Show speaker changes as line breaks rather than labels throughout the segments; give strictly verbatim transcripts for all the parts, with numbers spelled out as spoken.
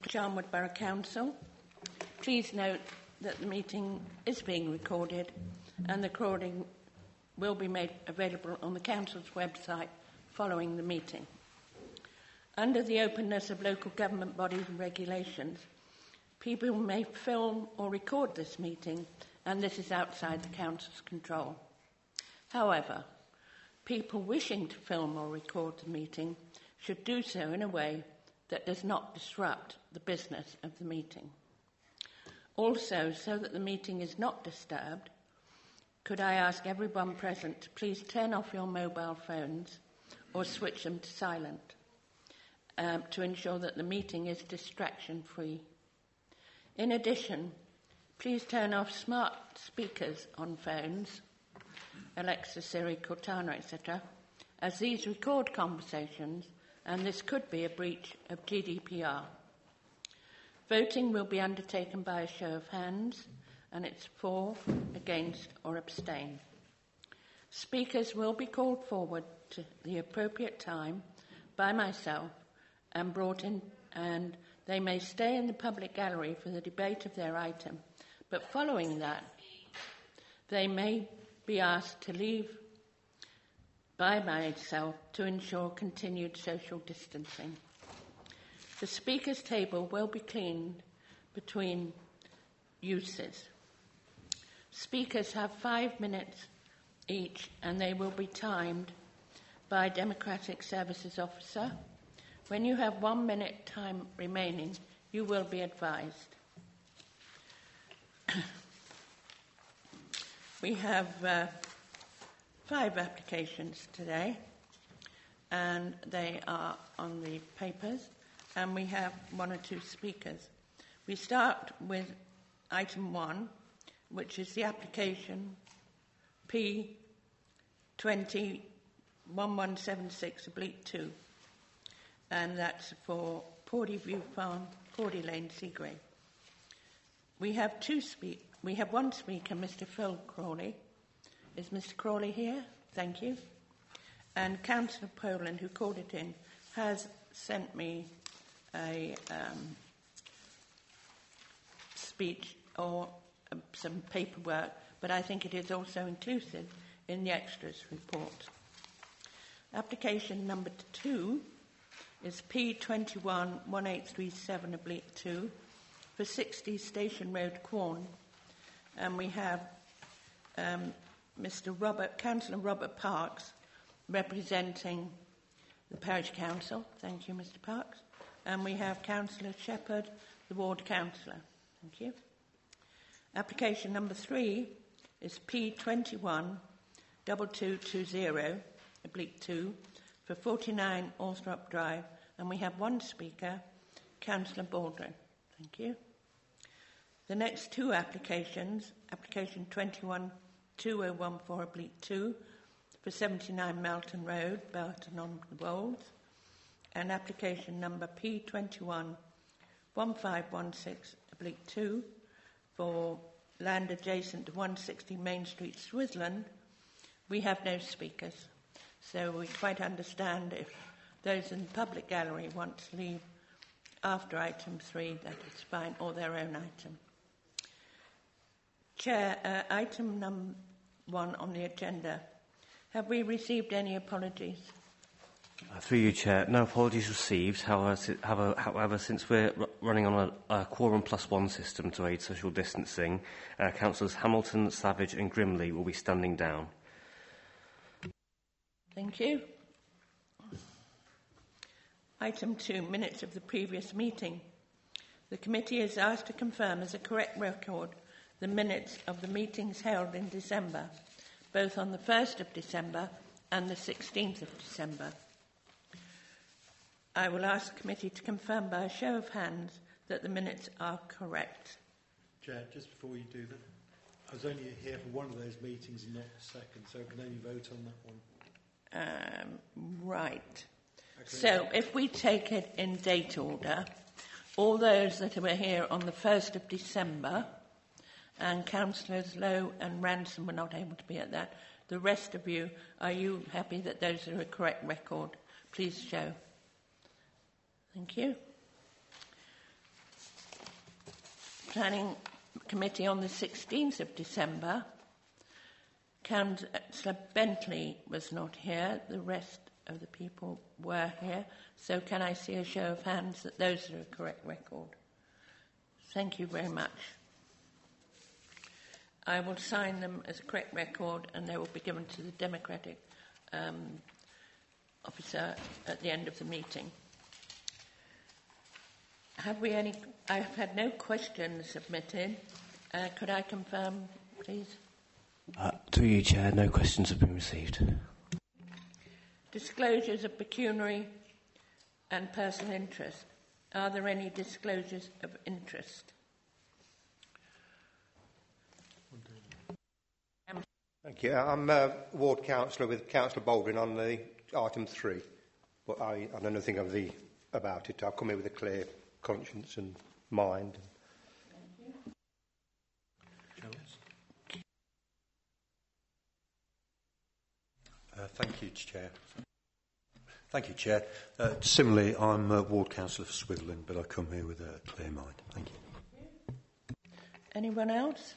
Charnwood Borough Council. Please note that the meeting is being recorded and the recording will be made available on the Council's website following the meeting. Under the openness of local government bodies and regulations, people may film or record this meeting, and this is outside the Council's control. However, people wishing to film or record the meeting should do so in a way that does not disrupt the business of the meeting. Also, so that the meeting is not disturbed, could I ask everyone present to please turn off your mobile phones or switch them to silent um, to ensure that the meeting is distraction-free. In addition, please turn off smart speakers on phones, Alexa, Siri, Cortana, et cetera, as these record conversations and this could be a breach of G D P R. Voting will be undertaken by a show of hands, and it's for, against, or abstain. Speakers will be called forward to the appropriate time by myself and brought in, and they may stay in the public gallery for the debate of their item, but following that, they may be asked to leave by myself to ensure continued social distancing. The speakers' table will be cleaned between uses. Speakers have five minutes each and they will be timed by a Democratic Services Officer. When you have one minute time remaining, you will be advised. We have uh, five applications today, and they are on the papers, and we have one or two speakers. We start with item one, which is the application P twenty one one seven six oblique two, and that's for Pordy View Farm, Pordy Lane, Seagrave. We have two speak. We have one speaker, Mister Phil Crawley. Is Mister Crawley here? Thank you. And Councillor Poland, who called it in, has sent me a um, speech or uh, some paperwork, but I think it is also inclusive in the extras report. Application number two is P twenty-one one eight three seven oblique two for sixty Station Road, Quorn, and we have um, Mister Robert, Councillor Robert Parks, representing the Parish Council. Thank you, Mister Parks. And we have Councillor Shepherd, the Ward Councillor. Thank you. Application number three is P twenty-one two two two zero oblique two for forty-nine Althrop Drive, and we have one speaker, Councillor Baldwin. Thank you. The next two applications, application twenty-one two oh one four oblique two for seventy-nine Melton Road, Belton on the Wolds, and application number P twenty-one one five one six oblique two for land adjacent to one sixty Main Street, Switzerland. We have no speakers, so we quite understand if those in the public gallery want to leave after item three, that is fine, or their own item. Chair, uh, item number one on the agenda. Have we received any apologies?
Uh, through you, Chair. No apologies received. However, si- however, however since we're r- running on a, a quorum plus one system to aid social distancing, uh, Councillors Hamilton, Savage and Grimley will be standing down.
Thank you. Item two, minutes of the previous meeting. The committee is asked to confirm as a correct record the minutes of the meetings held in December, both on the first of December and the sixteenth of December. I will ask the committee to confirm by a show of hands that the minutes are correct.
Chair, just before you do that, I was only here for one of those meetings and not the second, so I can only vote on that one.
Um, right.
Okay.
So if we take it in date order, all those that were here on the first of December, and Councillors Lowe and Ransom were not able to be at that, the rest of you, are you happy that those are a correct record? Please show. Thank you. Planning Committee on the sixteenth of December. Councillor Bentley was not here. The rest of the people were here. So can I see a show of hands that those are a correct record? Thank you very much. I will sign them as a correct record and they will be given to the Democratic um, officer at the end of the meeting. Have we any... I've had no questions submitted. Uh, could I confirm, please?
Uh, through you, Chair, no questions have been received.
Disclosures of pecuniary and personal interest. Are there any disclosures of interest?
Thank you. I'm uh, Ward Councillor with Councillor Baldwin on the item three, but I, I know nothing of the, about it. I've come here with a clear conscience and mind.
Uh, thank you, Chair. Thank you, Chair. Uh, similarly, I'm uh, Ward Councillor for Switherland, but I come here with a clear mind. Thank you.
Anyone else?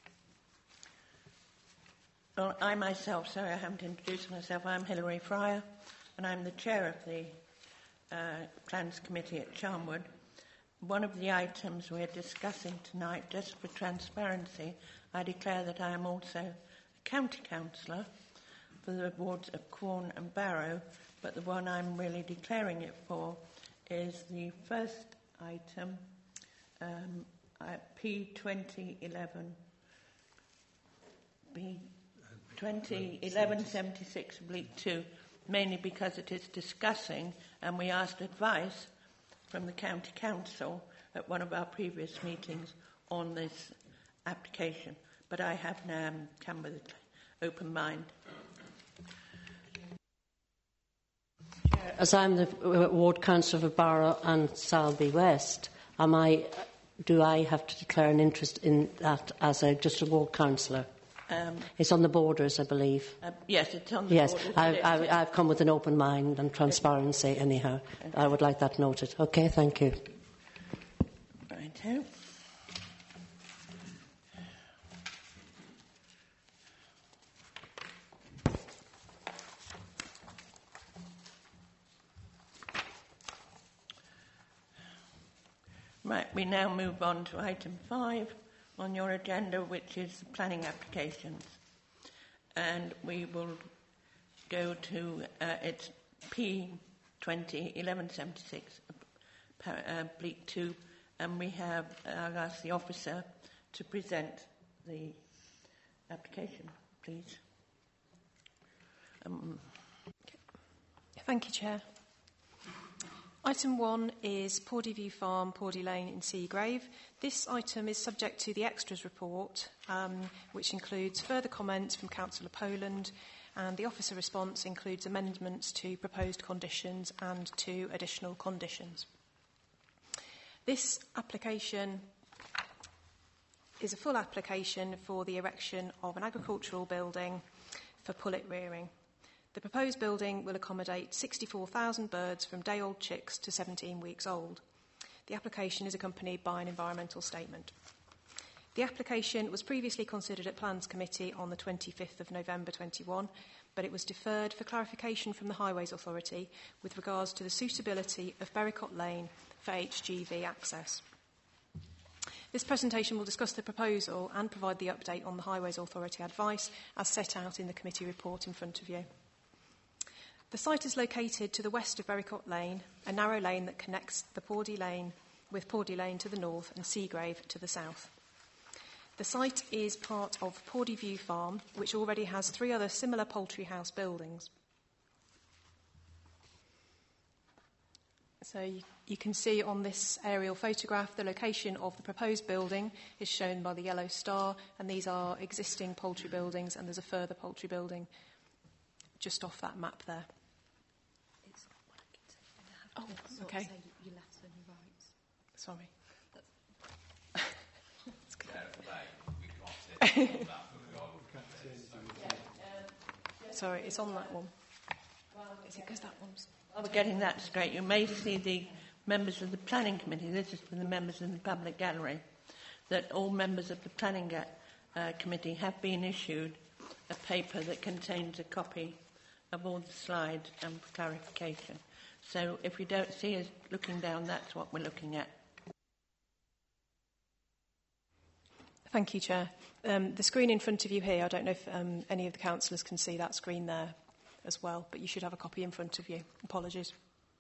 Well, I myself, sorry, I haven't introduced myself. I'm Hilary Fryer, and I'm the chair of the uh, Plans Committee at Charnwood. One of the items we're discussing tonight, just for transparency, I declare that I am also a county councillor for the wards of Quorn and Barrow, but the one I'm really declaring it for is the first item, um, P twenty eleven, B twenty eleven seventy-six oblique two, mainly because it is discussing, and we asked advice from the County Council at one of our previous meetings on this application. But I have now come with an open mind.
As I'm the Ward Councillor for Barrow and Salby West, am I, do I have to declare an interest in that as a, just a Ward Councillor? Um, it's on the borders, I believe.
Uh, yes, it's on the
yes,
borders.
Yes, I've, I've come with an open mind and transparency anyhow. Okay. I would like that noted. Okay, thank you.
Righto. Right, we now move on to item five on your agenda, which is planning applications. And we will go to, uh, it's P twenty eleven seventy-six, uh, Bleak two, and we have, I'll ask the officer to present the application, please. Um,
Thank you, Chair. Item one is Pordy View Farm, Pordy Lane in Seagrave. This item is subject to the extras report, um, which includes further comments from Councillor Poland, and the officer response includes amendments to proposed conditions and two additional conditions. This application is a full application for the erection of an agricultural building for pullet rearing. The proposed building will accommodate sixty-four thousand birds from day-old chicks to seventeen weeks old. The application is accompanied by an environmental statement. The application was previously considered at Plans Committee on the twenty-fifth of November twenty-one, but it was deferred for clarification from the Highways Authority with regards to the suitability of Berricott Lane for H G V access. This presentation will discuss the proposal and provide the update on the Highways Authority advice as set out in the committee report in front of you. The site is located to the west of Berricott Lane, a narrow lane that connects the Pordy Lane with Pordy Lane to the north and Seagrave to the south. The site is part of Pordy View Farm, which already has three other similar poultry house buildings. So you, you can see on this aerial photograph the location of the proposed building is shown by the yellow star, and these are existing poultry buildings, and there's a further poultry building just off that map there. Oh, okay. Sorry. Sorry, it's on that one. Is it because that one's...
While we're getting that straight, you may see the members of the Planning Committee. This is for the members in the public gallery. that all members of the Planning uh, Committee have been issued a paper that contains a copy of all the slides and clarification. So if you don't see us looking down, that's what we're looking at.
Thank you, Chair. Um, the screen in front of you here, I don't know if um, any of the councillors can see that screen there as well, but you should have a copy in front of you. Apologies.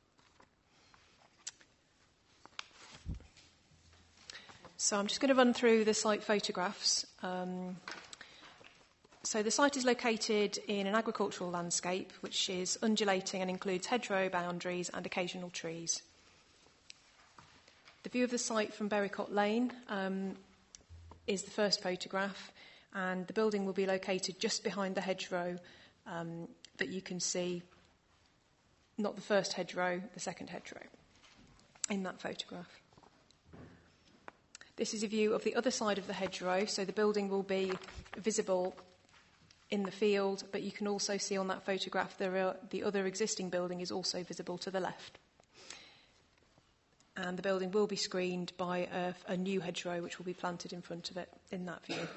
So I'm just going to run through the site photographs. Um, so the site is located in an agricultural landscape which is undulating and includes hedgerow boundaries and occasional trees. The view of the site from Berricott Lane um, is the first photograph, and the building will be located just behind the hedgerow um, that you can see, not the first hedgerow, the second hedgerow in that photograph. This is a view of the other side of the hedgerow, so the building will be visible in the field, but you can also see on that photograph there are, the other existing building is also visible to the left. And the building will be screened by a, a new hedgerow which will be planted in front of it in that view.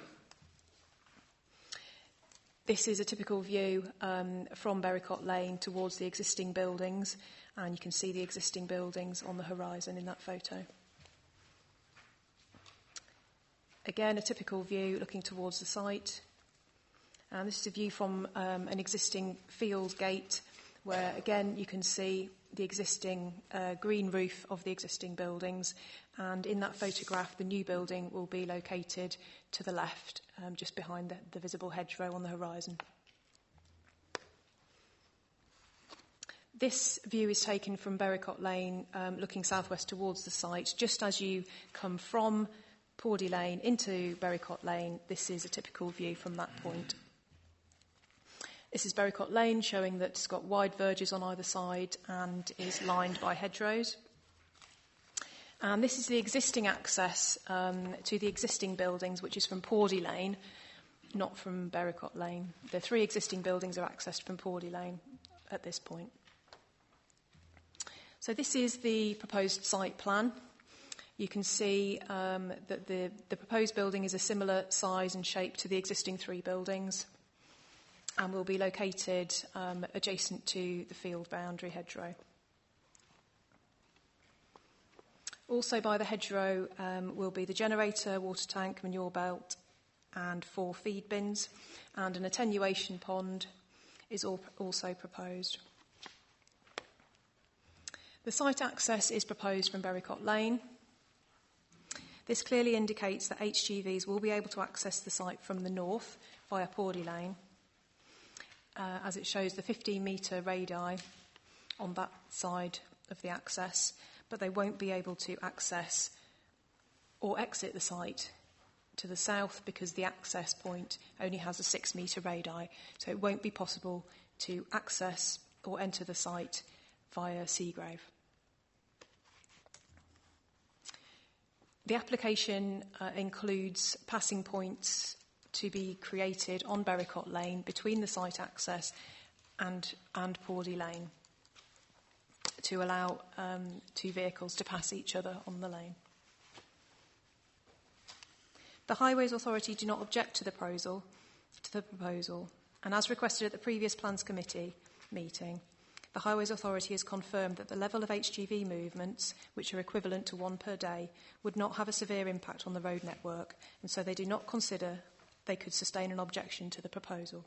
This is a typical view um, from Berricott Lane towards the existing buildings, and you can see the existing buildings on the horizon in that photo. Again, a typical view looking towards the site. And this is a view from um, an existing field gate where, again, you can see the existing uh, green roof of the existing buildings. And in that photograph, the new building will be located to the left, um, just behind the, the visible hedgerow on the horizon. This view is taken from Berricott Lane, um, looking southwest towards the site. Just as you come from Pawdy Lane into Berricott Lane, this is a typical view from that point. This is Berricott Lane, showing that it's got wide verges on either side and is lined by hedgerows. And this is the existing access um, to the existing buildings, which is from Pawdy Lane, not from Berricott Lane. The three existing buildings are accessed from Pawdy Lane at this point. So this is the proposed site plan. You can see um, that the, the proposed building is a similar size and shape to the existing three buildings, and will be located um, adjacent to the field boundary hedgerow. Also by the hedgerow um, will be the generator, water tank, manure belt and four feed bins, and an attenuation pond is all, also proposed. The site access is proposed from Berricott Lane. This clearly indicates that H G Vs will be able to access the site from the north via Pawdy Lane, uh, as it shows the fifteen metre radii on that side of the access, but they won't be able to access or exit the site to the south because the access point only has a six metre radii, so it won't be possible to access or enter the site via Seagrave. The application uh, includes passing points to be created on Berricott Lane between the site access and, and Pawdy Lane to allow um, two vehicles to pass each other on the lane. The Highways Authority do not object to the proposal, to the proposal, and as requested at the previous Plans Committee meeting, the Highways Authority has confirmed that the level of H G V movements, which are equivalent to one per day, would not have a severe impact on the road network, and so they do not consider they could sustain an objection to the proposal.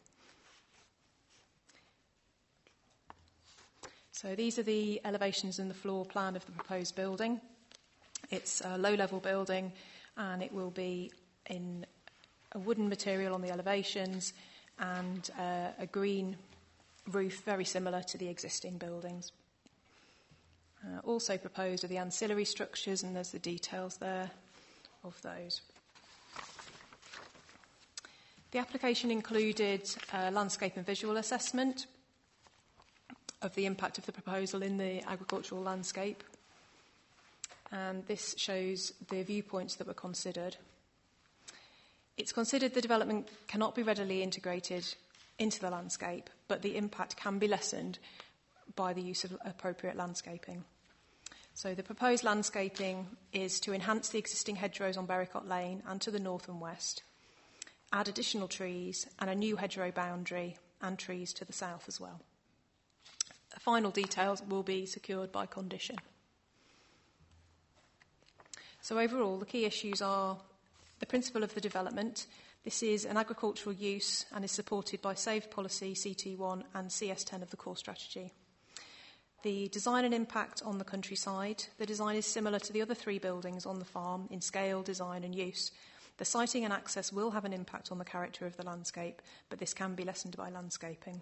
So these are the elevations and the floor plan of the proposed building. It's a low-level building, and it will be in a wooden material on the elevations and uh, a green roof very similar to the existing buildings. Uh, also proposed are the ancillary structures, and there's the details there of those. The application included a landscape and visual assessment of the impact of the proposal in the agricultural landscape, and this shows the viewpoints that were considered. It's considered the development cannot be readily integrated into the landscape, but the impact can be lessened by the use of appropriate landscaping. So the proposed landscaping is to enhance the existing hedgerows on Berricott Lane and to the north and west, add additional trees and a new hedgerow boundary and trees to the south as well. Final details will be secured by condition. So overall, the key issues are the principle of the development. This is an agricultural use and is supported by SAVE Policy C T one and C S ten of the core strategy. The design and impact on the countryside. The design is similar to the other three buildings on the farm in scale, design and use. The siting and access will have an impact on the character of the landscape, but this can be lessened by landscaping.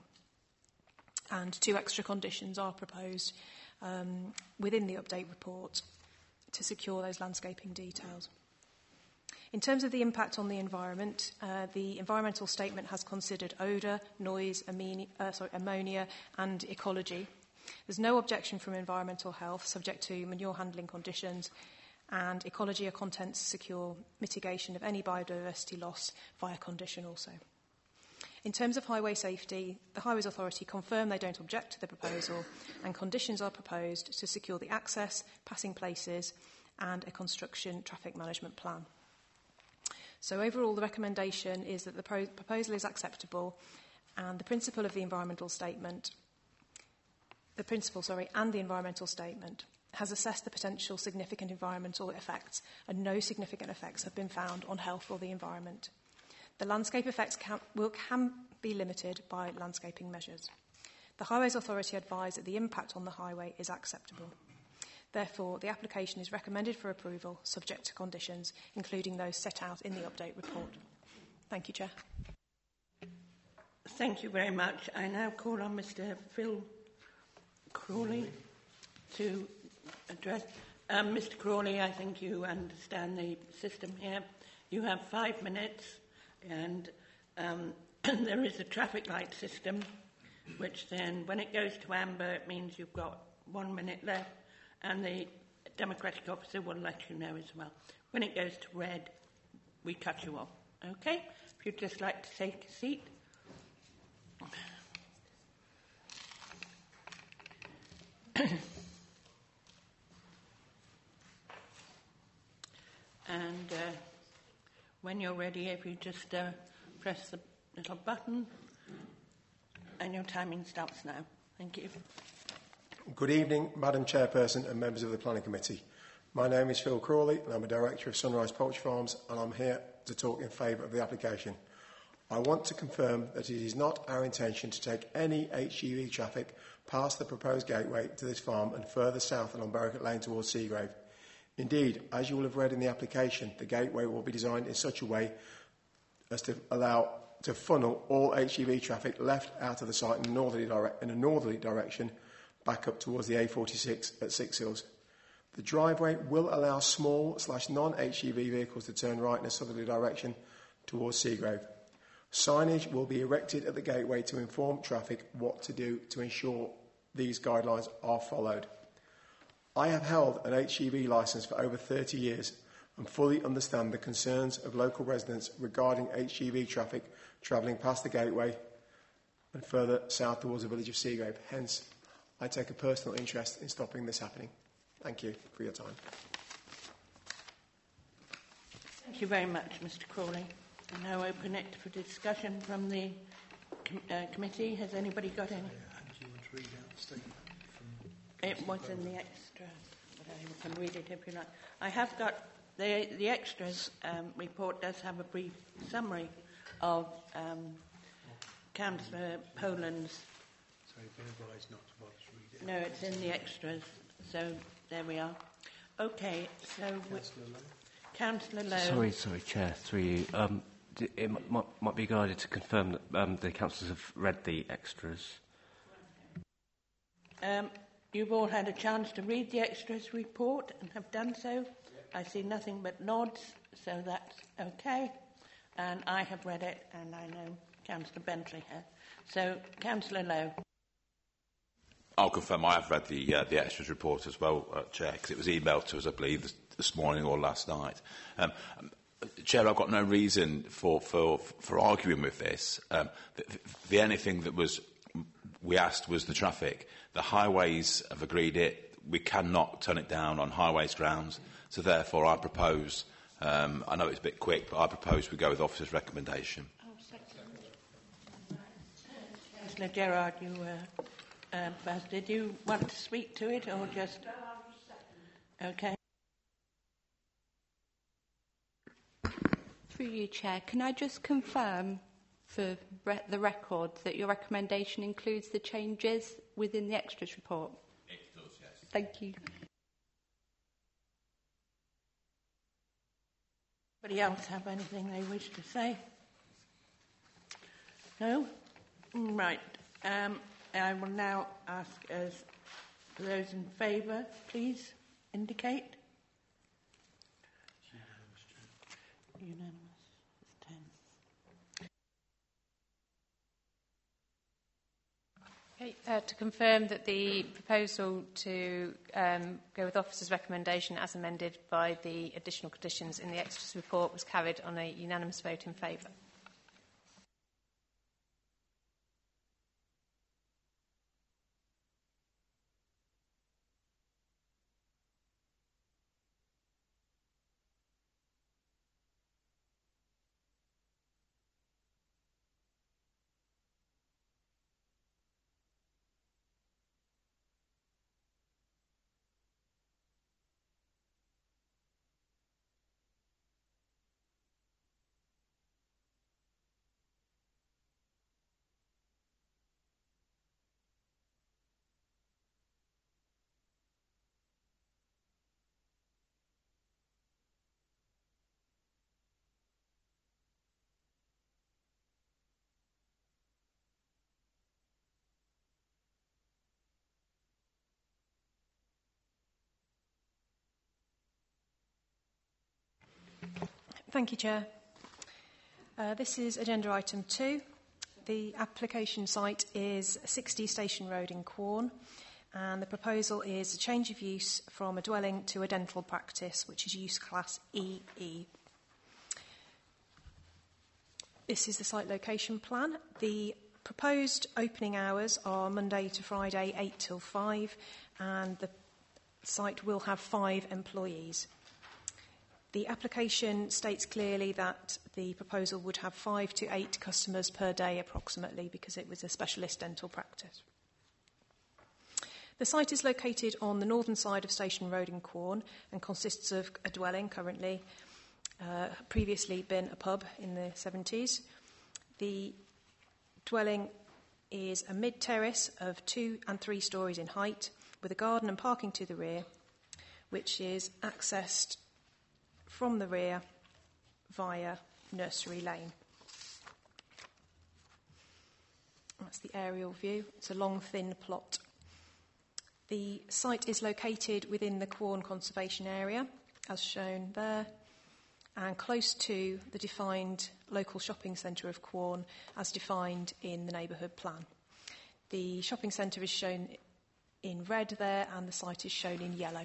And two extra conditions are proposed um, within the update report to secure those landscaping details. In terms of the impact on the environment, uh, the environmental statement has considered odour, noise, ameni- uh, sorry, ammonia and ecology. There's no objection from environmental health, subject to manure handling conditions, and ecology are contents secure mitigation of any biodiversity loss via condition also. In terms of highway safety, the Highways Authority confirm they don't object to the proposal, and conditions are proposed to secure the access, passing places, and a construction traffic management plan. So overall, the recommendation is that the pro- proposal is acceptable, and the principle of the environmental statement, the principle, sorry, and the environmental statement has assessed the potential significant environmental effects, and no significant effects have been found on health or the environment. The landscape effects can, will, can be limited by landscaping measures. The Highways Authority advise that the impact on the highway is acceptable. Therefore, the application is recommended for approval, subject to conditions, including those set out in the update report. Thank you, Chair.
Thank you very much. I now call on Mr Phil Crawley to address. Um, Mr Crawley, I think you understand the system here. You have five minutes, and um, there is a traffic light system, which then, when it goes to amber, it means you've got one minute left, and the Democratic officer will let you know as well. When it goes to red, we cut you off. Okay? If you'd just like to take a seat. And uh, when you're ready, if you just uh, press the little button, and your timing starts now. Thank you.
Good evening, Madam Chairperson and members of the Planning Committee. My name is Phil Crawley and I'm a Director of Sunrise Poultry Farms, and I'm here to talk in favour of the application. I want to confirm that it is not our intention to take any H G V traffic past the proposed gateway to this farm and further south along Berricott Lane towards Seagrave. Indeed, as you will have read in the application, the gateway will be designed in such a way as to allow to funnel all H G V traffic left out of the site in a northerly, dire- in a northerly direction back up towards the A forty-six at Six Hills. The driveway will allow small slash non-H G V vehicles to turn right in a southerly direction towards Seagrave. Signage will be erected at the gateway to inform traffic what to do to ensure these guidelines are followed. I have held an H G V licence for over thirty years and fully understand the concerns of local residents regarding H G V traffic travelling past the gateway and further south towards the village of Seagrave. Hence, I take a personal interest in stopping this happening. Thank you for your time.
Thank you very much, Mr Crawley. I now open it for discussion from the com- uh, committee. Has anybody got any?
Do you want to read out the statement?
It was in the extra, but I can read it if you like. I have got the the extras um, report does have a brief summary of um, Councillor Poland's.
Sorry, been advised not to bother to read it.
No, it's in the extras. So there we are. Okay, so
Councillor Lowe.
Councillor Lowe.
Sorry, sorry, Chair, through you. Um, d- it m- might, might be guided to confirm that um, the councillors have read the extras.
Um, you've all had a chance to read the extras report and have done so. Yep. I see nothing but nods, so that's okay. And I have read it, and I know Councillor Bentley has. So, Councillor Lowe.
I'll confirm I have read the uh, the extras report as well, uh, Chair, because it was emailed to us, I believe, this, this morning or last night. Um, um, Chair, I've got no reason for for, for arguing with this. Um, the, the only thing that was we asked was the traffic. The highways have agreed it. we cannot turn it down on highways grounds. So therefore, I propose, um, I know it's a bit quick, but I propose we go with officer's recommendation.
Councillor Gerard, you uh, um, first. Did you want to speak to it or just... Okay.
Through you, Chair, can I just confirm for re the record that your recommendation includes the changes within the extras report?
It does, yes.
Thank you.
Anybody else have anything they wish to say? No? Right. Um, I will now ask as for those in favour, please indicate. Unanimous. It's ten.
Okay, uh, to confirm that the proposal to um, go with officer's recommendation as amended by the additional conditions in the extras report was carried on a unanimous vote in favour. Thank you, Chair. Uh, this is agenda item two. The application site is sixty Station Road in Quorn, and the proposal is a change of use from a dwelling to a dental practice, which is use class E E. This is the site location plan. The proposed opening hours are Monday to Friday, eight till five, and the site will have five employees. The application states clearly that the proposal would have five to eight customers per day approximately, because it was a specialist dental practice. The site is located on the northern side of Station Road in Quorn and consists of a dwelling currently, uh, previously been a pub in the seventies. The dwelling is a mid-terrace of two and three storeys in height, with a garden and parking to the rear, which is accessed from the rear via Nursery Lane. That's the aerial view. It's a long, thin plot. The site is located within the Quorn Conservation Area, as shown there, and close to the defined local shopping centre of Quorn, as defined in the neighbourhood plan. The shopping centre is shown in red there, and the site is shown in yellow.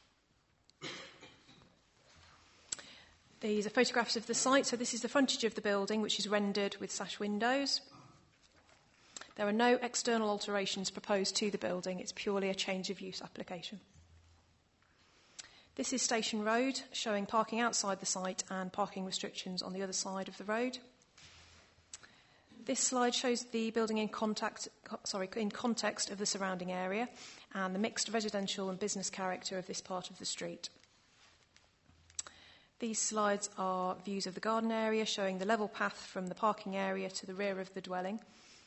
These are photographs of the site. So this is the frontage of the building, which is rendered with sash windows. There are no external alterations proposed to the building. It's purely a change of use application. This is Station Road, showing parking outside the site and parking restrictions on the other side of the road. This slide shows the building in, contact, sorry, in context of the surrounding area and the mixed residential and business character of this part of the street. These slides are views of the garden area, showing the level path from the parking area to the rear of the dwelling.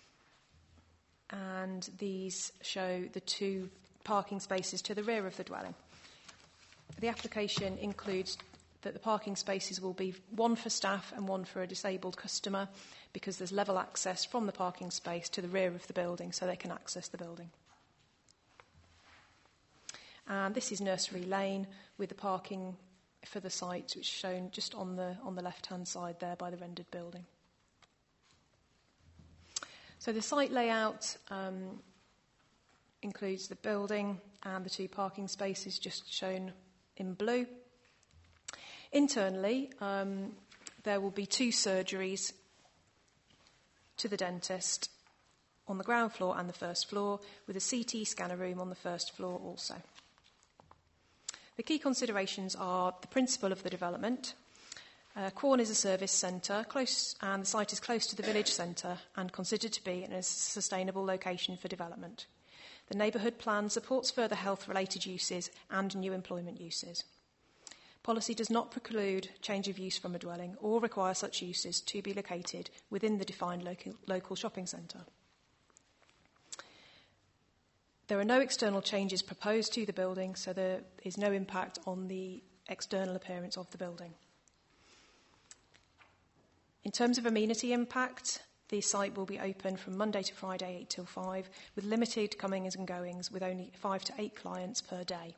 And these show the two parking spaces to the rear of the dwelling. The application includes that the parking spaces will be one for staff and one for a disabled customer, because there's level access from the parking space to the rear of the building, so they can access the building. And this is Nursery Lane with the parking for the site, which is shown just on the on the left-hand side there by the rendered building. So the site layout um, includes the building and the two parking spaces just shown in blue. Internally, um, there will be two surgeries to the dentist on the ground floor and the first floor, with a C T scanner room on the first floor also. The key considerations are the principle of the development. Uh, Quorn is a service centre, close, and the site is close to the village centre and considered to be in a sustainable location for development. The neighbourhood plan supports further health-related uses and new employment uses. Policy does not preclude change of use from a dwelling or require such uses to be located within the defined local, local shopping centre. There are no external changes proposed to the building, so there is no impact on the external appearance of the building. In terms of amenity impact, the site will be open from Monday to Friday, eight till five, with limited comings and goings, with only five to eight clients per day.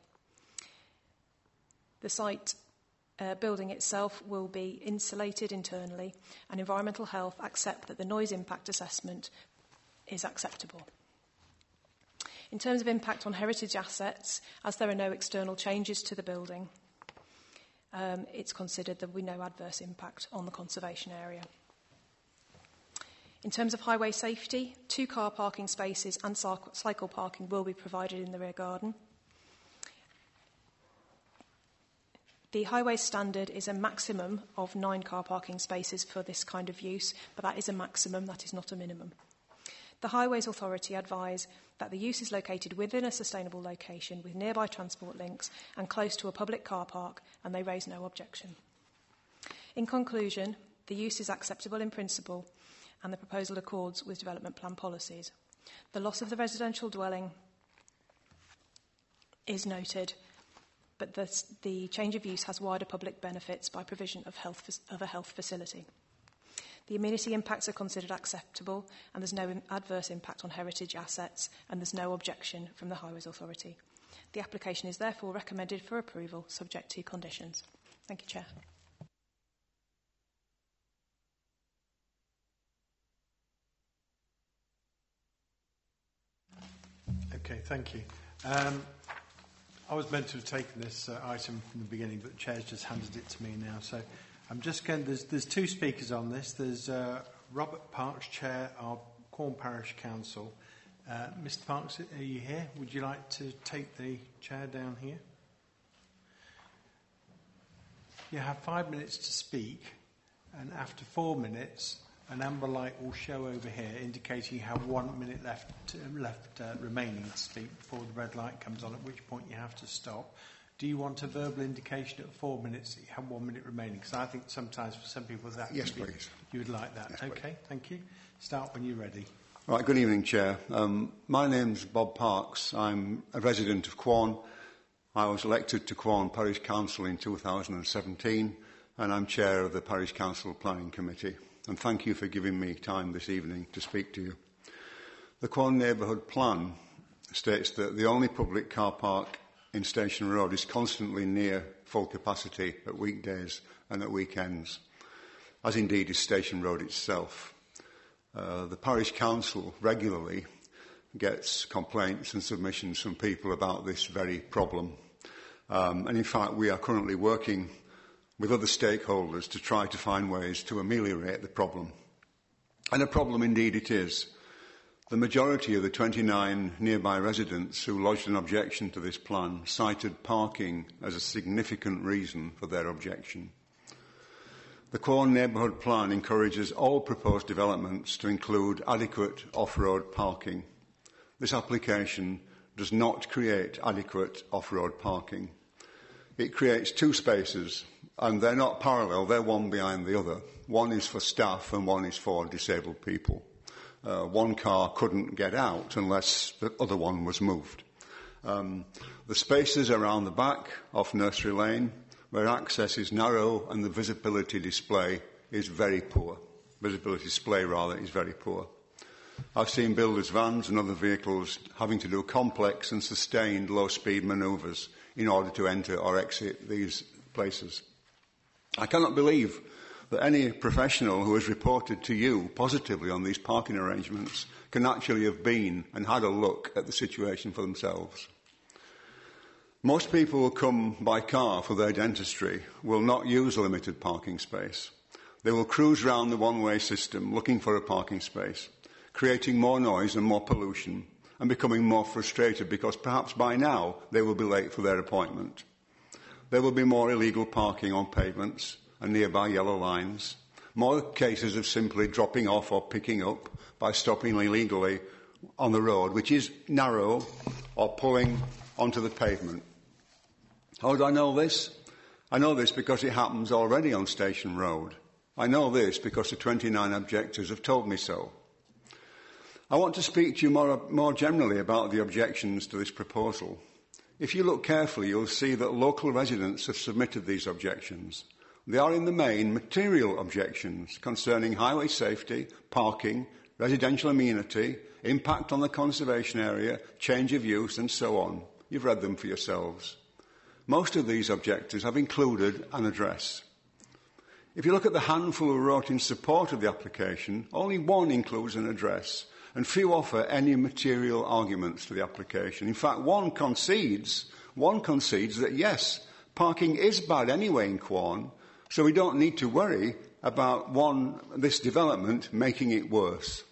The site uh, building itself will be insulated internally, and environmental health accept that the noise impact assessment is acceptable. In terms of impact on heritage assets, as there are no external changes to the building, um, it's considered there will be no adverse impact on the conservation area. In terms of highway safety, two car parking spaces and cycle parking will be provided in the rear garden. The highway standard is a maximum of nine car parking spaces for this kind of use, but that is a maximum, that is not a minimum. The Highways Authority advise that the use is located within a sustainable location with nearby transport links and close to a public car park, and they raise no objection. In conclusion, the use is acceptable in principle and the proposal accords with development plan policies. The loss of the residential dwelling is noted, but the, the change of use has wider public benefits by provision of, health, of a health facility. The amenity impacts are considered acceptable, and there's no adverse impact on heritage assets, and there's no objection from the Highways Authority. The application is therefore recommended for approval, subject to conditions. Thank you, Chair.
Okay, thank you. Um, I was meant to have taken this uh, item from the beginning, but the Chair's just handed it to me now, so I'm just going. There's, there's two speakers on this. There's uh, Robert Parks, Chair of Quorn Parish Council. Uh, Mister Parks, are you here? Would you like to take the chair down here? You have five minutes to speak, and after four minutes, an amber light will show over here, indicating you have one minute left to, left uh, remaining to speak before the red light comes on. At which point you have to stop. Do you want a verbal indication at four minutes that you have one minute remaining? Because I think sometimes for some people that
yes,
be,
please.
You would like that.
Yes,
okay,
please.
Thank you. Start when you're ready.
Right. Good evening, Chair. Um, my name's Bob Parks. I'm a resident of Quorn. I was elected to Quorn Parish Council in two thousand seventeen, and I'm Chair of the Parish Council Planning Committee. And thank you for giving me time this evening to speak to you. The Quorn Neighbourhood Plan states that the only public car park in Station Road is constantly near full capacity at weekdays and at weekends, as indeed is Station Road itself. Uh, the Parish Council regularly gets complaints and submissions from people about this very problem. Um, and in fact, we are currently working with other stakeholders to try to find ways to ameliorate the problem. And a problem indeed it is. The majority of the twenty-nine nearby residents who lodged an objection to this plan cited parking as a significant reason for their objection. The Quorn Neighbourhood Plan encourages all proposed developments to include adequate off-road parking. This application does not create adequate off-road parking. It creates two spaces, and they're not parallel, they're one behind the other. One is for staff and one is for disabled people. Uh, one car couldn't get out unless the other one was moved. Um, the spaces around the back off Nursery Lane, where access is narrow and the visibility display is very poor. Visibility display, rather, is very poor. I've seen builders' vans and other vehicles having to do complex and sustained low-speed manoeuvres in order to enter or exit these places. I cannot believe that any professional who has reported to you positively on these parking arrangements can actually have been and had a look at the situation for themselves. Most people who come by car for their dentistry will not use a limited parking space. They will cruise round the one-way system looking for a parking space, creating more noise and more pollution, and becoming more frustrated because perhaps by now they will be late for their appointment. there will be more illegal parking on pavements and nearby yellow lines, more cases of simply dropping off or picking up by stopping illegally on the road, which is narrow, or pulling onto the pavement. How do I know this? I know this because it happens already on Station Road. I know this because the twenty-nine objectors have told me so. I want to speak to you more, more generally about the objections to this proposal. If you look carefully, you'll see that local residents have submitted these objections. They are in the main material objections concerning highway safety, parking, residential amenity, impact on the conservation area, change of use and so on. You've read them for yourselves. Most of these objectors have included an address. If you look at the handful who wrote in support of the application, only one includes an address, and few offer any material arguments to the application. In fact, one concedes, one concedes that yes, parking is bad anyway in Quorn, so we don't need to worry about one, this development making it worse.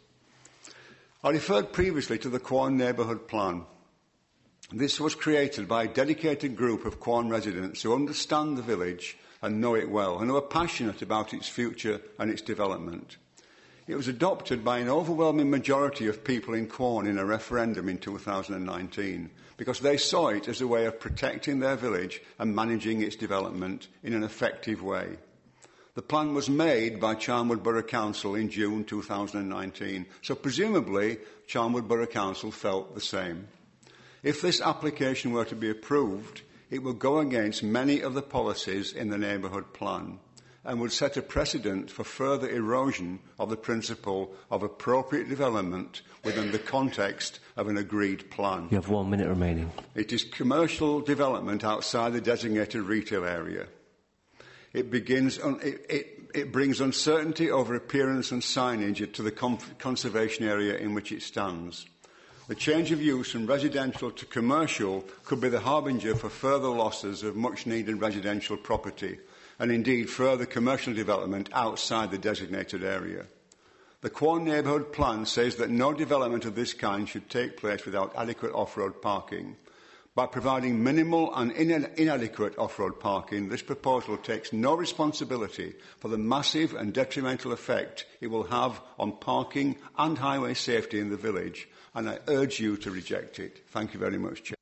I referred previously to the Quorn Neighbourhood Plan. This was created by a dedicated group of Quorn residents who understand the village and know it well, and who are passionate about its future and its development. It was adopted by an overwhelming majority of people in Quorn in a referendum in two thousand nineteen, because they saw it as a way of protecting their village and managing its development in an effective way. The plan was made by Charnwood Borough Council in June two thousand nineteen, so presumably Charnwood Borough Council felt the same. If this application were to be approved, it would go against many of the policies in the neighbourhood plan and would set a precedent for further erosion of the principle of appropriate development within the context of an agreed plan.
You have one minute remaining.
It is commercial development outside the designated retail area. It, begins un- it, it, it brings uncertainty over appearance and signage to the con- conservation area in which it stands. The change of use from residential to commercial could be the harbinger for further losses of much-needed residential property, and indeed further commercial development outside the designated area. The Quorn Neighbourhood Plan says that no development of this kind should take place without adequate off-road parking. By providing minimal and in- inadequate off-road parking, this proposal takes no responsibility for the massive and detrimental effect it will have on parking and highway safety in the village, and I urge you to reject it. Thank you very much, Chair.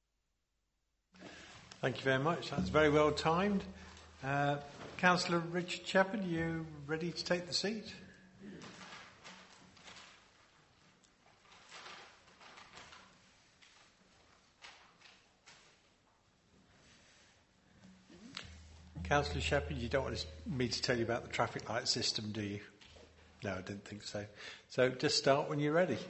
Thank you very much. That's very well timed. Uh, Councillor Richard Shepherd, are you ready to take the seat? Councillor Shepherd, you don't want me to tell you about the traffic light system, do you? No, I didn't think so. So just start when you're ready.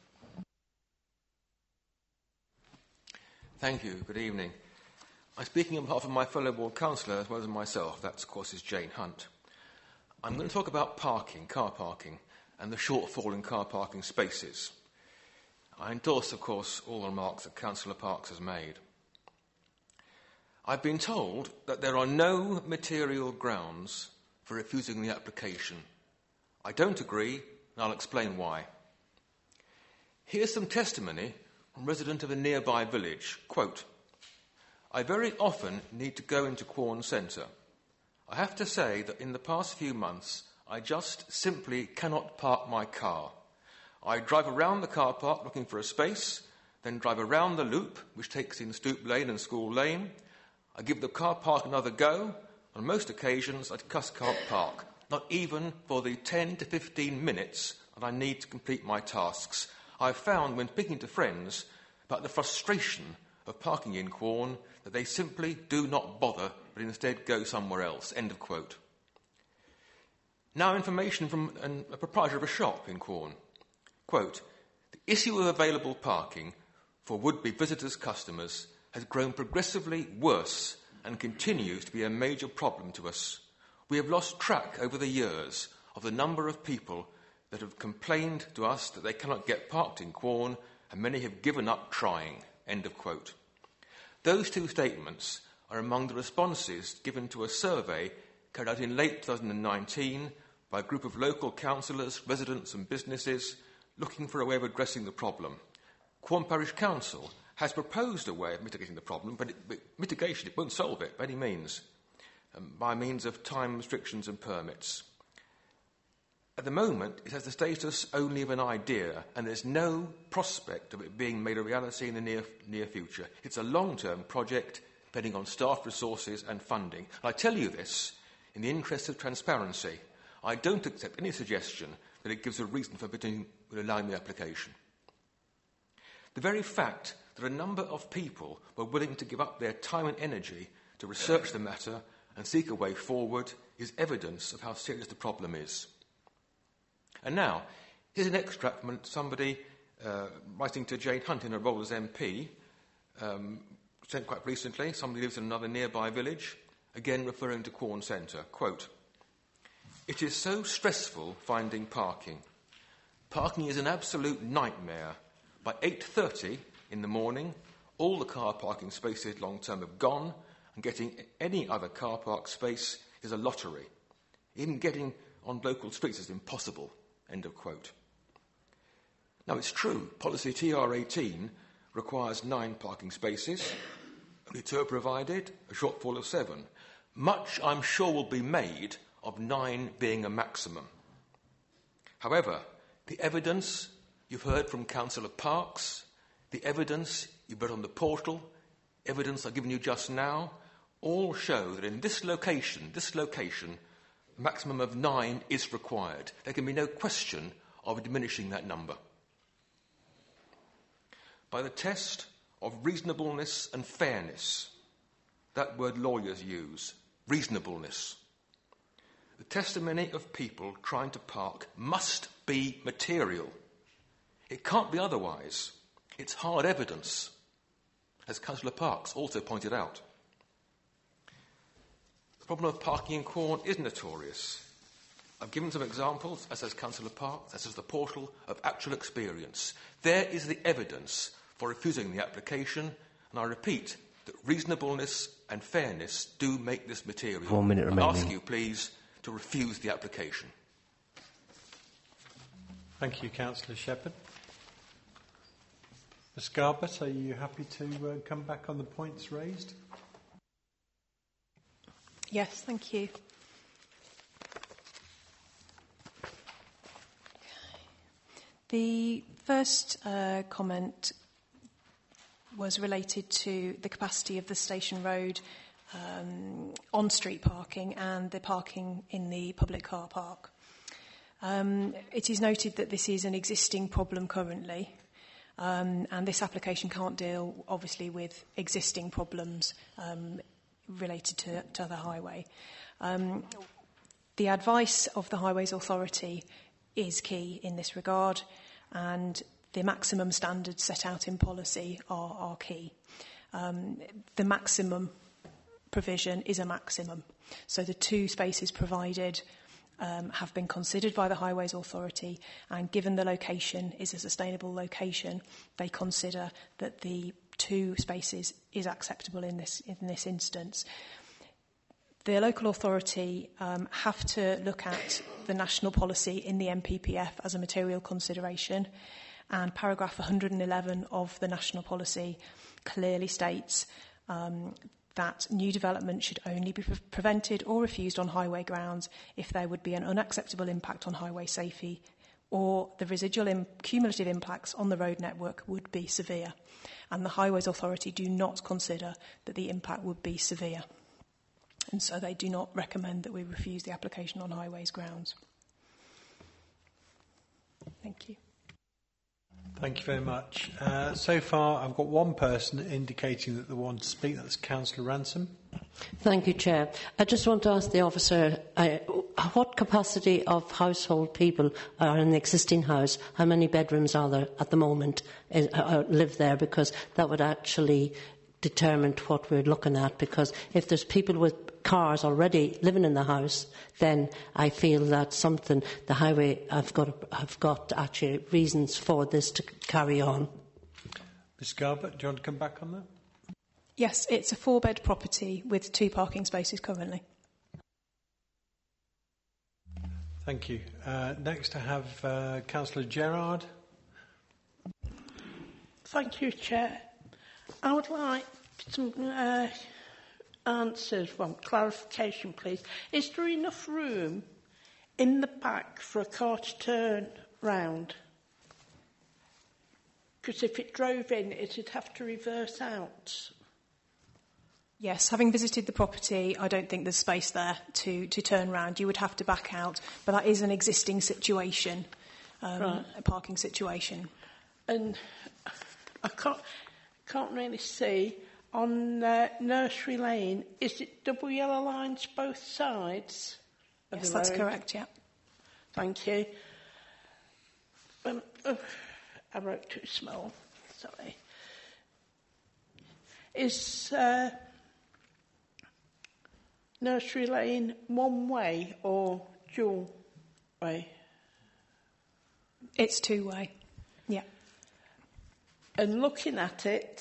Thank you. Good evening. I'm speaking on behalf of my fellow ward councillor as well as myself. That, of course, is Jane Hunt. I'm going to talk about parking, car parking, and the shortfall in car parking spaces. I endorse, of course, all the remarks that Councillor Parks has made. I've been told that there are no material grounds for refusing the application. I don't agree, and I'll explain why. Here's some testimony from a resident of a nearby village. Quote, I very often need to go into Quorn Centre. I have to say that in the past few months, I just simply cannot park my car. I drive around the car park looking for a space, then drive around the loop, which takes in Stoop Lane and School Lane. I give the car park another go. On most occasions, I just can't park, not even for the ten to fifteen minutes that I need to complete my tasks. I've found when speaking to friends about the frustration of parking in Quorn that they simply do not bother, but instead go somewhere else. End of quote. Now information from an, a proprietor of a shop in Quorn. Quote, the issue of available parking for would-be visitors' customers has grown progressively worse and continues to be a major problem to us. We have lost track over the years of the number of people that have complained to us that they cannot get parked in Quorn, and many have given up trying. End of quote. Those two statements are among the responses given to a survey carried out in late twenty nineteen by a group of local councillors, residents and businesses looking for a way of addressing the problem. Quorn Parish Council has proposed a way of mitigating the problem, but, it, but mitigation, it won't solve it by any means, um, by means of time restrictions and permits. At the moment, it has the status only of an idea, and there's no prospect of it being made a reality in the near, near future. It's a long-term project, depending on staff resources and funding. And I tell you this in the interest of transparency. I don't accept any suggestion that it gives a reason for allowing the application. The very fact that a number of people were willing to give up their time and energy to research the matter and seek a way forward is evidence of how serious the problem is. And now, here's an extract from somebody uh, writing to Jane Hunt in her role as M P, um, sent quite recently. Somebody lives in another nearby village, again referring to Quorn Centre. Quote, "It is so stressful finding parking. Parking is an absolute nightmare. By eight thirty in the morning, all the car parking spaces long-term have gone, and getting any other car park space is a lottery. Even getting on local streets is impossible." End of quote. Now, it's true, policy T R eighteen requires nine parking spaces, only two are provided, a shortfall of seven. Much, I'm sure, will be made of nine being a maximum. However, the evidence you've heard from Councillor Parks, the evidence you've read on the portal, evidence I've given you just now, all show that in this location, this location, a maximum of nine is required. There can be no question of diminishing that number. By the test of reasonableness and fairness, that word lawyers use, reasonableness, the testimony of people trying to park must be material. It can't be otherwise. It's hard evidence, as Councillor Parks also pointed out. The problem of parking in Quorn is notorious. I've given some examples, as has Councillor Parks, as has the portal, of actual experience. There is the evidence for refusing the application, and I repeat that reasonableness and fairness do make this material.
One minute remaining.
I ask you, please, to refuse the application.
Thank you, Councillor Shepherd. Miz Garbutt, are you happy to uh, come back on the points raised?
Yes, thank you. The first uh, comment was related to the capacity of the Station Road um, on-street parking and the parking in the public car park. Um, it is noted that this is an existing problem currently, um, and this application can't deal, obviously, with existing problems um, related to, to the highway. Um, the advice of the Highways Authority is key in this regard, and the maximum standards set out in policy are, are key. Um, the maximum provision is a maximum. So the two spaces provided um, have been considered by the Highways Authority, and given the location is a sustainable location, they consider that the two spaces is acceptable in this, in this instance. The local authority um, have to look at the national policy in the M P P F as a material consideration, and paragraph one hundred eleven of the national policy clearly states um, that new development should only be pre- prevented or refused on highway grounds if there would be an unacceptable impact on highway safety, or the residual im- cumulative impacts on the road network would be severe. And the Highways Authority do not consider that the impact would be severe. And so they do not recommend that we refuse the application on highways grounds. Thank you.
Thank you very much. Uh, so far, I've got one person indicating that they want to speak. That's Councillor Ransom.
Thank you, Chair. I just want to ask the officer, uh, what capacity of household people are in the existing house? How many bedrooms are there at the moment uh, uh, live there? Because that would actually determine what we're looking at. Because if there's people with cars already living in the house, then I feel that something, the highway have got, have got actually reasons for this to carry on.
Miz Garbutt, do you want to come back on that?
Yes, it's a four-bed property with two parking spaces currently.
Thank you. Uh, next I have uh, Councillor Gerard.
Thank you, Chair.
I would like some uh, answers, well, clarification, please. Is there enough room in the back for a car to turn round? Because if it drove in, it'd have to reverse out.
Yes, having visited the property, I don't think there's space there to, to turn round. You would have to back out, but that is an existing situation, um, right. a parking situation.
And I can't, can't really see, on uh, Nursery Lane, is it double yellow lines both sides of
Yes,
the
that's
road?
correct, yeah.
Thank you. Um, uh, I wrote too small, sorry. Is uh, Nursery Lane one way or dual way?
It's two way, yeah.
And looking at it,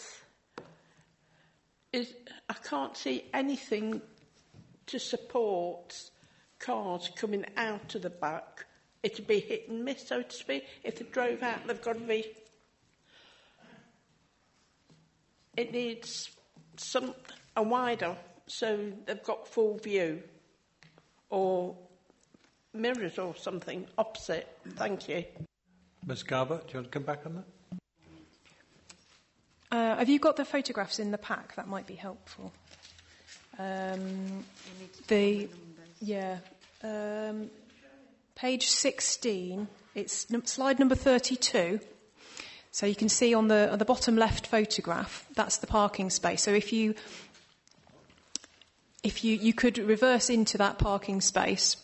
is I can't see anything to support cars coming out of the back. It'd be hit and miss, so to speak. If they drove out, they've got to be... It needs some a wider, so they've got full view, or mirrors or something opposite. Thank you.
Miz Garbutt, do you want to come back on that?
Uh, have you got the photographs in the pack? That might be helpful. Um, the yeah, um, page sixteen. It's num- slide number thirty-two. So you can see on the on the bottom left photograph, that's the parking space. So if you if you you could reverse into that parking space.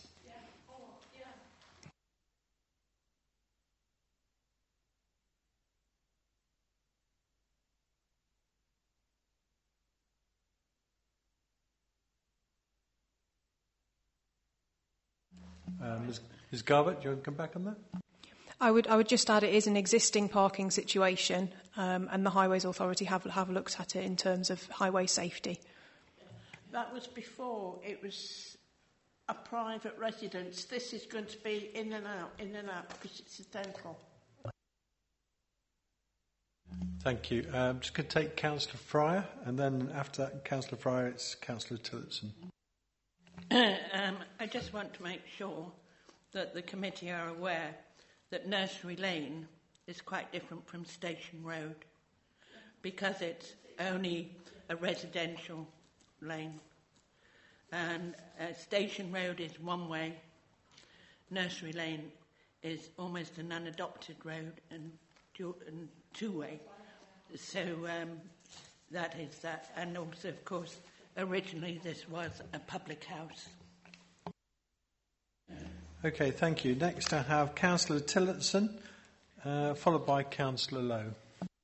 Uh, Miz Miz Garbutt, do you want to come back on that?
I would, I would just add it is an existing parking situation, um, and the Highways Authority have, have looked at it in terms of highway safety.
That was before it was a private residence. This is going to be in and out, in and out, because it's a dental.
Thank you. I'm just going to take Councillor Fryer, and then after that, Councillor Fryer, it's Councillor Tillotson.
um, I just want to make sure that the committee are aware that Nursery Lane is quite different from Station Road because it's only a residential lane. And uh, Station Road is one way, Nursery Lane is almost an unadopted road and, du- and two way. So um, that is that. And also, of course, originally this was a public house.
Okay, thank you. Next I have Councillor Tillotson, uh, followed by Councillor Lowe.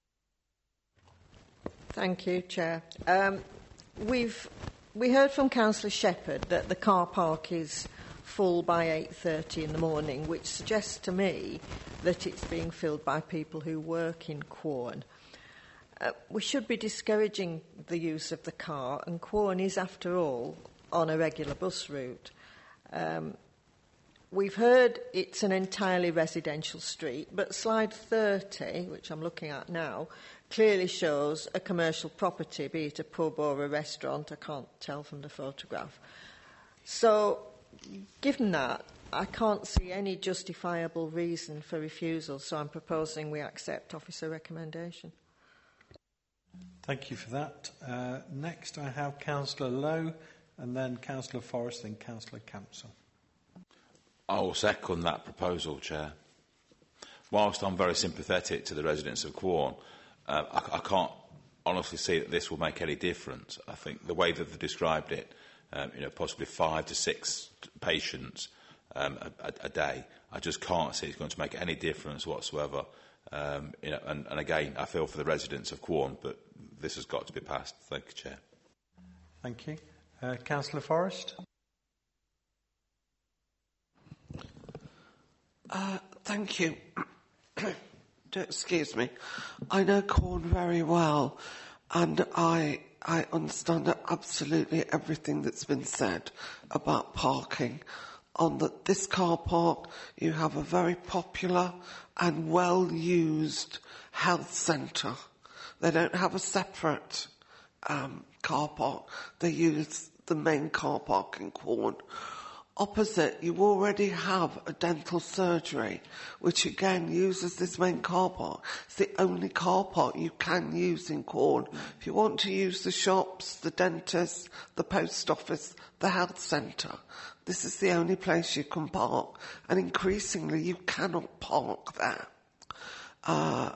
Thank you, Chair. Um, we've we heard from Councillor Shepherd that the car park is full by eight thirty in the morning, which suggests to me that it's being filled by people who work in Quorn. Uh, we should be discouraging the use of the car, and Quorn is, after all, on a regular bus route. Um, We've heard it's an entirely residential street, but slide thirty, which I'm looking at now, clearly shows a commercial property, be it a pub or a restaurant. I can't tell from the photograph. So, given that, I can't see any justifiable reason for refusal, so I'm proposing we accept officer recommendation.
Thank you for that. Uh, next I have Councillor Lowe, and then Councillor Forrest, then Councillor Campbell.
I will second that proposal, Chair. Whilst I'm very sympathetic to the residents of Quorn, uh, I, I can't honestly see that this will make any difference. I think the way that they described it, um, you know, possibly five to six patients um, a, a day, I just can't see it's going to make any difference whatsoever. Um, you know, and, and again, I feel for the residents of Quorn, but this has got to be passed. Thank you, Chair.
Thank you. Uh, Councillor Forrest.
Uh, thank you. Excuse me. I know Quorn very well, and I I understand absolutely everything that's been said about parking. On the, this car park, you have a very popular and well-used health centre. They don't have a separate um, car park. They use the main car park in Quorn. Opposite, you already have a dental surgery, which again uses this main car park. It's the only car park you can use in Quorn. If you want to use the shops, the dentist, the post office, the health centre, this is the only place you can park. And increasingly, you cannot park there. Uh,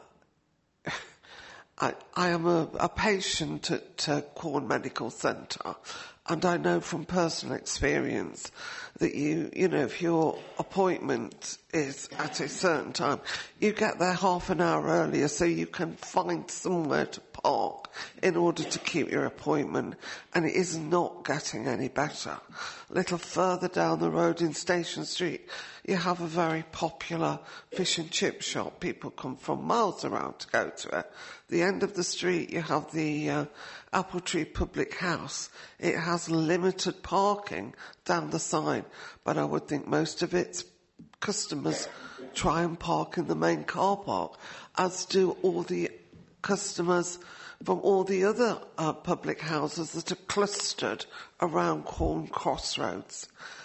I, I am a, a patient at uh, Quorn Medical Centre, and I know from personal experience that you, you know, if your appointment is at a certain time, you get there half an hour earlier so you can find somewhere to park in order to keep your appointment, and it is not getting any better. A little further down the road in Station Street, you have a very popular fish and chip shop. People come from miles around to go to it. The end of the street, you have the uh, Apple Tree Public House. It has limited parking down the side, but I would think most of its customers try and park in the main car park, as do all the customers from all the other uh, public houses that are clustered around Quorn Crossroads.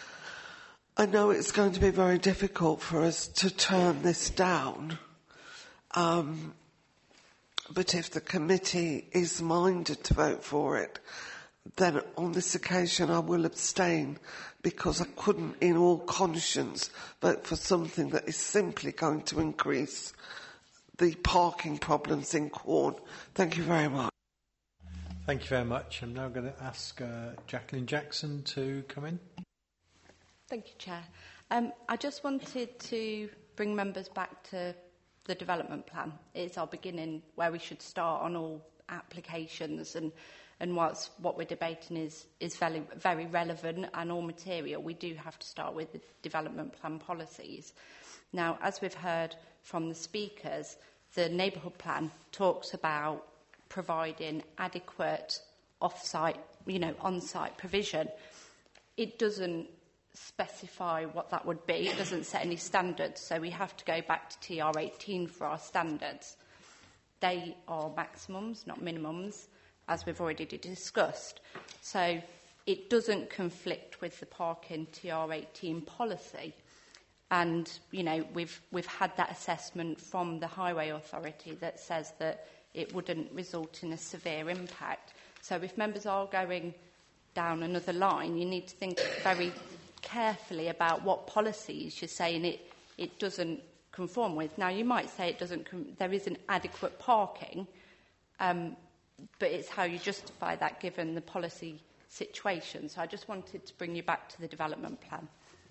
I know it's going to be very difficult for us to turn this down, um, but if the committee is minded to vote for it, then on this occasion I will abstain, because I couldn't in all conscience vote for something that is simply going to increase the parking problems in Quorn. Thank you very much.
Thank you very much. I'm now going to ask uh, Jacqueline Jackson to come in.
Thank you, Chair. Um, I just wanted to bring members back to the development plan. It's our beginning where we should start on all applications, and, and whilst what we're debating is, is very, very relevant and all material, we do have to start with the development plan policies. Now, as we've heard from the speakers, the neighbourhood plan talks about providing adequate off-site, you know, on-site provision. It doesn't specify what that would be. It doesn't set any standards, so we have to go back to T R eighteen for our standards. They are maximums, not minimums, as we've already discussed. So it doesn't conflict with the parking T R eighteen policy. And, you know, we've, we've had that assessment from the Highway Authority that says that it wouldn't result in a severe impact. So if members are going down another line, you need to think very carefully about what policies you're saying it, it doesn't conform with. Now, you might say it doesn't, com- there isn't adequate parking, um, but it's how you justify that given the policy situation. So I just wanted to bring you back to the development plan.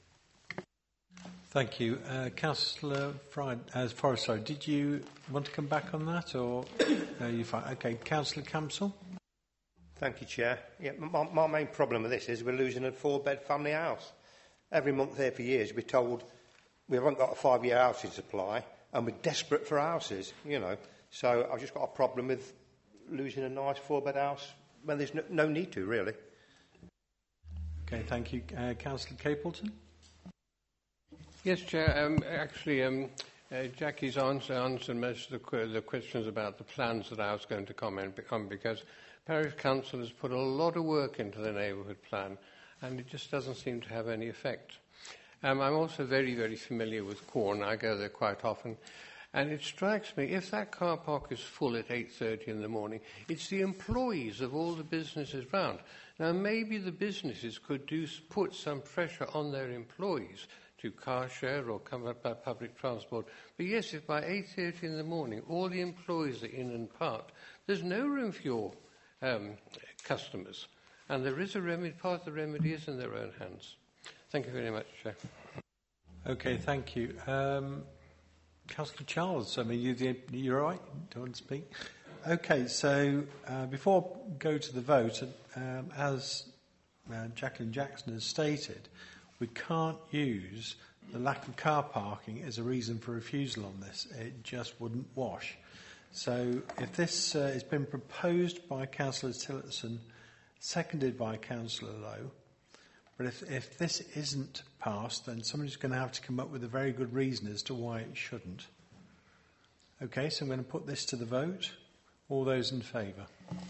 Thank you. Uh, Councillor Fried, uh, Forrest, sorry, did you want to come back on that, or are you fine? Okay, Councillor Campsell.
Thank you, Chair. Yeah, my, my main problem with this is we're losing a four-bed family house. Every month here for years we're told we haven't got a five-year housing supply and we're desperate for houses, you know. So I've just got a problem with losing a nice four-bed house when there's no, no need to, really.
Okay, thank you. Uh, Councillor Capleton.
Yes, Chair. Um, actually, um, uh, Jackie's answer answered most of the, qu- the questions about the plans that I was going to comment on, because Parish Council has put a lot of work into the neighbourhood plan, and it just doesn't seem to have any effect. Um, I'm also very, very familiar with Quorn. I go there quite often. And it strikes me, if that car park is full at eight thirty in the morning, it's the employees of all the businesses round. Now, maybe the businesses could do, put some pressure on their employees to car share or come up by public transport. But yes, if by eight thirty in the morning all the employees are in and parked, there's no room for your um, customers. And there is a remedy, part of the remedy is in their own hands. Thank you very much, Chair.
Okay, thank you. Um, Councillor Charles, I mean, you, you're all right? Do you want to speak? Okay, so uh, before I go to the vote, um, as uh, Jacqueline Jackson has stated, we can't use the lack of car parking as a reason for refusal on this. It just wouldn't wash. So if this uh, has been proposed by Councillor Tillotson, seconded by Councillor Lowe, but if, if this isn't passed, then somebody's going to have to come up with a very good reason as to why it shouldn't. Okay, so I'm going to put this to the vote. All those in favour?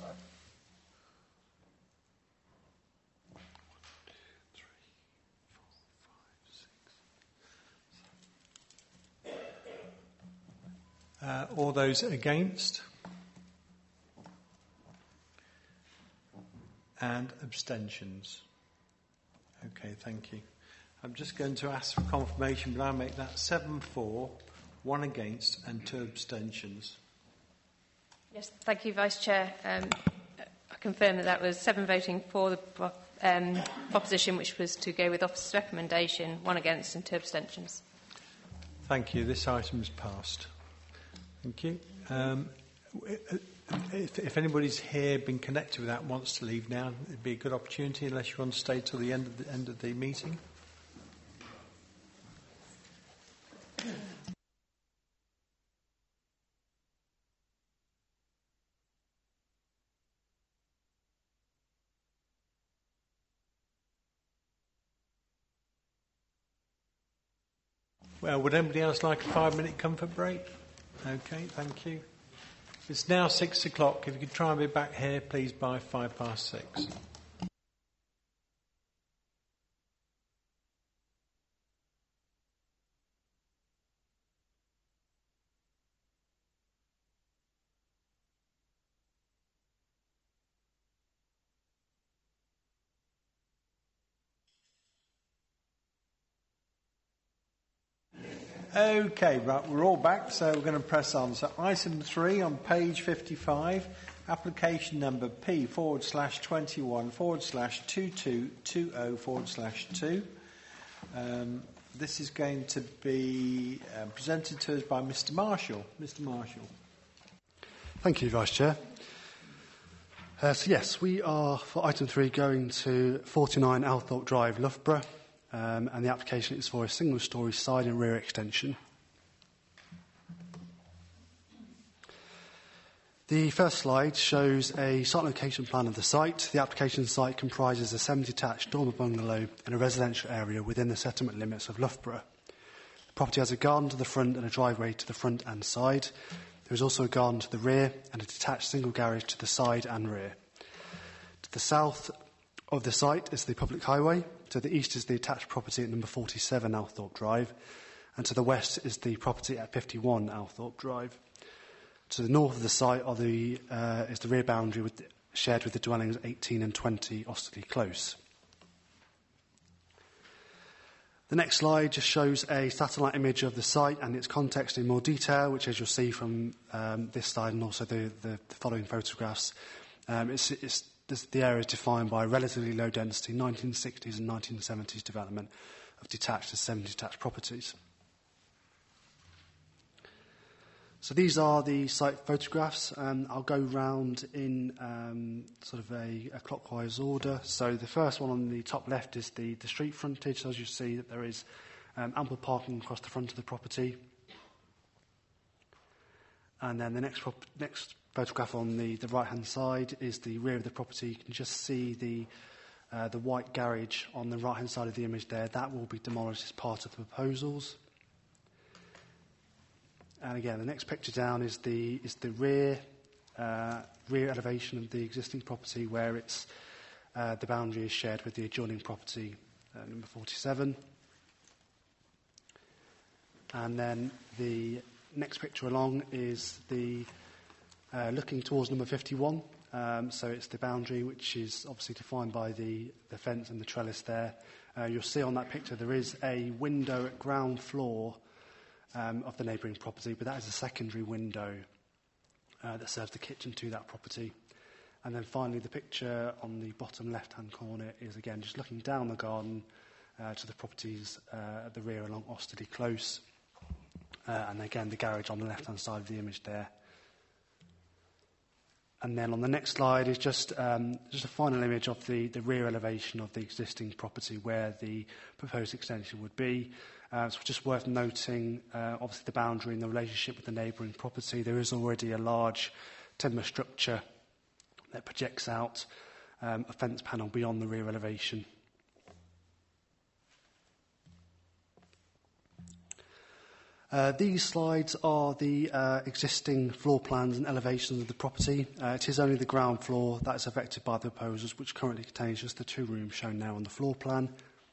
Uh, all those against? And abstentions? Okay, thank you. I'm just going to ask for confirmation, but I make that seven for, one against and two abstentions.
Yes, thank you, Vice Chair. Um, I confirm that that was seven voting for the um, proposition, which was to go with Officer's recommendation, one against and two abstentions.
Thank you. This item is passed. Thank you. Um, if, if anybody's here been connected with that and wants to leave now, it'd be a good opportunity, unless you want to stay till the end of the end of the meeting. Well, would anybody else like a five-minute comfort break? Okay, thank you. It's now six o'clock. If you could try and be back here, please, by five past six. Okay, right, we're all back, so we're going to press on. So item three on page fifty-five, application number P forward slash twenty-one forward slash two two two oh forward slash two. Um, this is going to be uh, presented to us by Mister Marshall. Mister Marshall.
Thank you, Vice Chair. Uh, so yes, we are, for item three, going to forty-nine Althorpe Drive, Loughborough. Um, and the application is for a single-storey side and rear extension. The first slide shows a site location plan of the site. The application site comprises a semi-detached dormer bungalow in a residential area within the settlement limits of Loughborough. The property has a garden to the front and a driveway to the front and side. There is also a garden to the rear and a detached single garage to the side and rear. To the south of the site is the public highway. To the east is the attached property at number forty-seven Althorpe Drive, and to the west is the property at fifty-one Althorpe Drive. To the north of the site are the, uh, is the rear boundary with, shared with the dwellings eighteen and twenty Osterley Close. The next slide just shows a satellite image of the site and its context in more detail, which, as you'll see from um, this slide and also the, the, the following photographs, um, it's, it's This, the area is defined by a relatively low density nineteen sixties and nineteen seventies development of detached and semi-detached properties. So these are the site photographs, and I'll go round in um, sort of a, a clockwise order. So the first one on the top left is the, the street frontage. So as you see, that there is um, ample parking across the front of the property. And then the next prop- next photograph on the, the right-hand side is the rear of the property. You can just see the uh, the white garage on the right-hand side of the image there. That will be demolished as part of the proposals. And again, the next picture down is the is the rear uh, rear elevation of the existing property, where it's uh, the boundary is shared with the adjoining property, uh, number forty-seven. And then the next picture along is the uh, looking towards number fifty-one. Um, so it's the boundary which is obviously defined by the, the fence and the trellis there. Uh, you'll see on that picture there is a window at ground floor um, of the neighbouring property, but that is a secondary window uh, that serves the kitchen to that property. And then finally the picture on the bottom left-hand corner is again just looking down the garden uh, to the properties uh, at the rear along Osterley Close. Uh, and again, the garage on the left-hand side of the image there. And then on the next slide is just um, just a final image of the, the rear elevation of the existing property where the proposed extension would be. Uh, so just worth noting, uh, obviously, the boundary and the relationship with the neighbouring property. There is already a large timber structure that projects out um, a fence panel beyond the rear elevation. Uh, these slides are the uh, existing floor plans and elevations of the property. Uh, it is only the ground floor that is affected by the proposals, which currently contains just the two rooms shown now on the floor plan.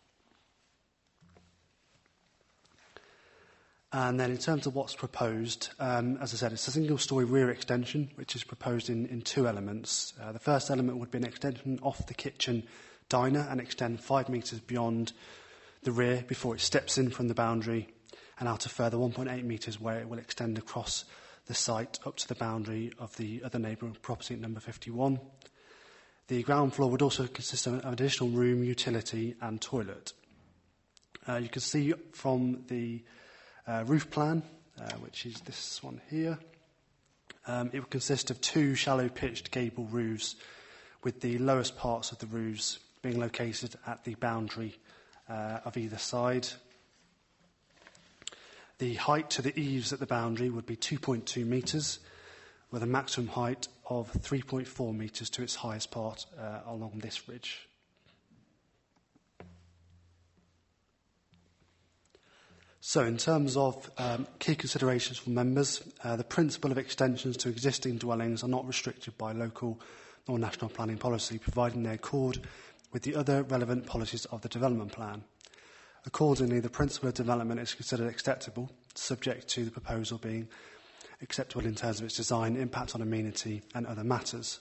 And then in terms of what's proposed, um, as I said, it's a single-storey rear extension, which is proposed in, in two elements. Uh, the first element would be an extension off the kitchen diner and extend five metres beyond the rear before it steps in from the boundary, and out a further one point eight metres where it will extend across the site up to the boundary of the other neighbouring property at number fifty-one. The ground floor would also consist of an additional room, utility and toilet. Uh, you can see from the uh, roof plan, uh, which is this one here, um, it would consist of two shallow pitched gable roofs, with the lowest parts of the roofs being located at the boundary uh, of either side. The height to the eaves at the boundary would be two point two metres, with a maximum height of three point four metres to its highest part uh, along this ridge. So in terms of um, key considerations for members, uh, the principle of extensions to existing dwellings are not restricted by local or national planning policy, providing they accord with the other relevant policies of the development plan. Accordingly, the principle of development is considered acceptable, subject to the proposal being acceptable in terms of its design, impact on amenity and other matters.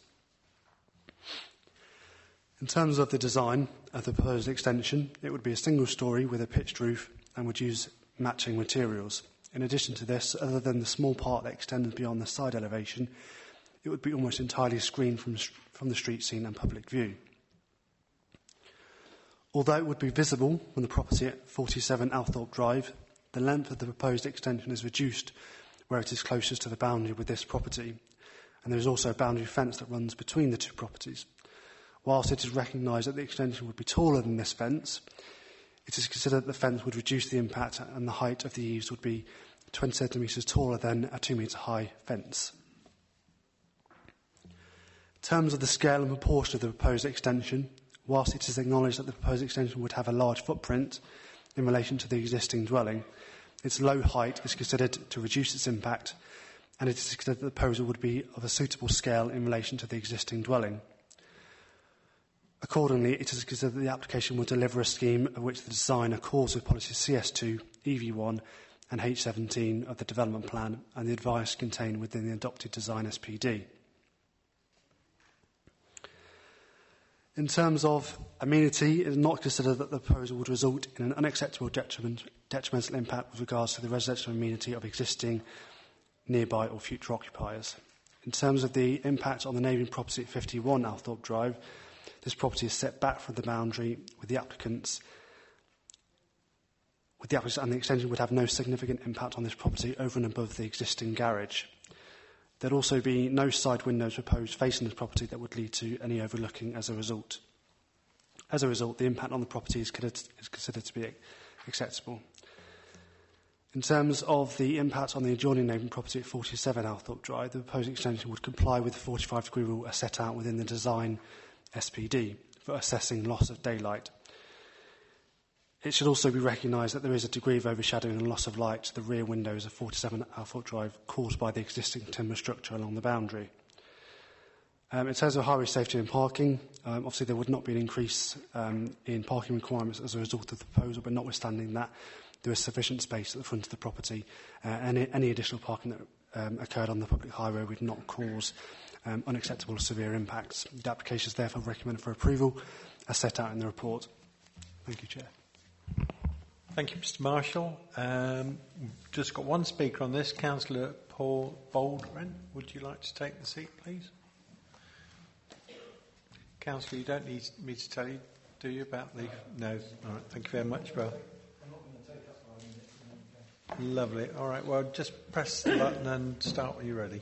In terms of the design of the proposed extension, it would be a single storey with a pitched roof and would use matching materials. In addition to this, other than the small part that extends beyond the side elevation, it would be almost entirely screened from, from the street scene and public view. Although it would be visible from the property at forty-seven Althorpe Drive, the length of the proposed extension is reduced where it is closest to the boundary with this property, and there is also a boundary fence that runs between the two properties. Whilst it is recognised that the extension would be taller than this fence, it is considered that the fence would reduce the impact and the height of the eaves would be twenty centimetres taller than a two metre high fence. In terms of the scale and proportion of the proposed extension, whilst it is acknowledged that the proposed extension would have a large footprint in relation to the existing dwelling, its low height is considered to reduce its impact, and it is considered that the proposal would be of a suitable scale in relation to the existing dwelling. Accordingly, it is considered that the application will deliver a scheme of which the design accords with policies C S two, E V one and H seventeen of the development plan and the advice contained within the adopted design S P D. In terms of amenity, it is not considered that the proposal would result in an unacceptable detriment, detrimental impact with regards to the residential amenity of existing, nearby or future occupiers. In terms of the impact on the neighbouring property at fifty-one Althorpe Drive, this property is set back from the boundary with the applicants, with the applicants and the extension would have no significant impact on this property over and above the existing garage. There would also be no side windows proposed facing the property that would lead to any overlooking as a result. As a result, the impact on the property is considered to be acceptable. In terms of the impact on the adjoining neighbouring property at forty-seven Althorpe Drive, the proposed extension would comply with the forty-five degree rule as set out within the design S P D for assessing loss of daylight. It should also be recognised that there is a degree of overshadowing and loss of light to the rear windows of forty-seven Althorpe Drive caused by the existing timber structure along the boundary. Um, in terms of highway safety and parking, um, obviously there would not be an increase um, in parking requirements as a result of the proposal, but notwithstanding that, there is sufficient space at the front of the property. Uh, and any additional parking that um, occurred on the public highway would not cause um, unacceptable or severe impacts. The application is therefore recommended for approval as set out in the report. Thank you, Chair.
Thank you, Mr Marshall. Um, we've just got one speaker on this, Councillor Paul Baldwin. Would you like to take the seat, please? Councillor, you don't need me to tell you, do you, about the... No. All right, thank you very much, Bill. Lovely. All right, well, just press the button and start when you're ready.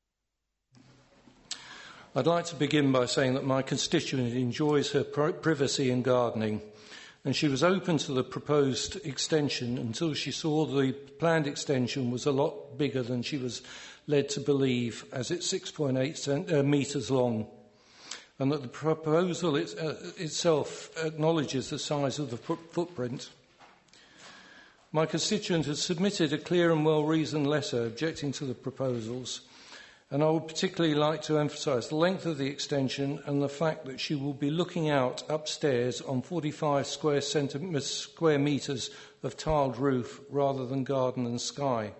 I'd like to begin by saying that my constituent enjoys her privacy in gardening, and she was open to the proposed extension until she saw the planned extension was a lot bigger than she was led to believe, as it's six point eight uh, metres long, and that the proposal it, uh, itself acknowledges the size of the foot- footprint. My constituent has submitted a clear and well-reasoned letter objecting to the proposals, and I would particularly like to emphasise the length of the extension and the fact that she will be looking out upstairs on forty-five square, centimetres, square metres of tiled roof rather than garden and sky.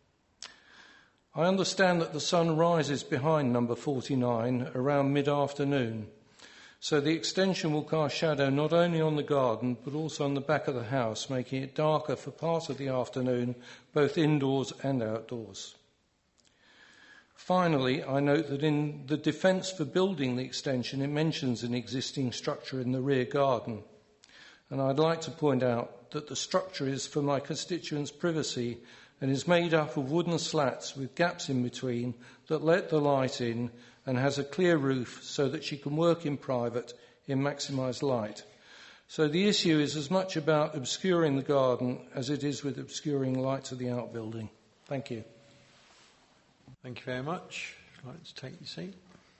I understand that the sun rises behind number forty-nine around mid-afternoon, so the extension will cast shadow not only on the garden but also on the back of the house, making it darker for part of the afternoon, both indoors and outdoors. Finally, I note that in the defence for building the extension, it mentions an existing structure in the rear garden. And I'd like to point out that the structure is for my constituents' privacy and is made up of wooden slats with gaps in between that let the light in and has a clear roof so that she can work in private in maximised light. So the issue is as much about obscuring the garden as it is with obscuring light to the outbuilding. Thank you.
Thank you very much. I'd like to take your seat.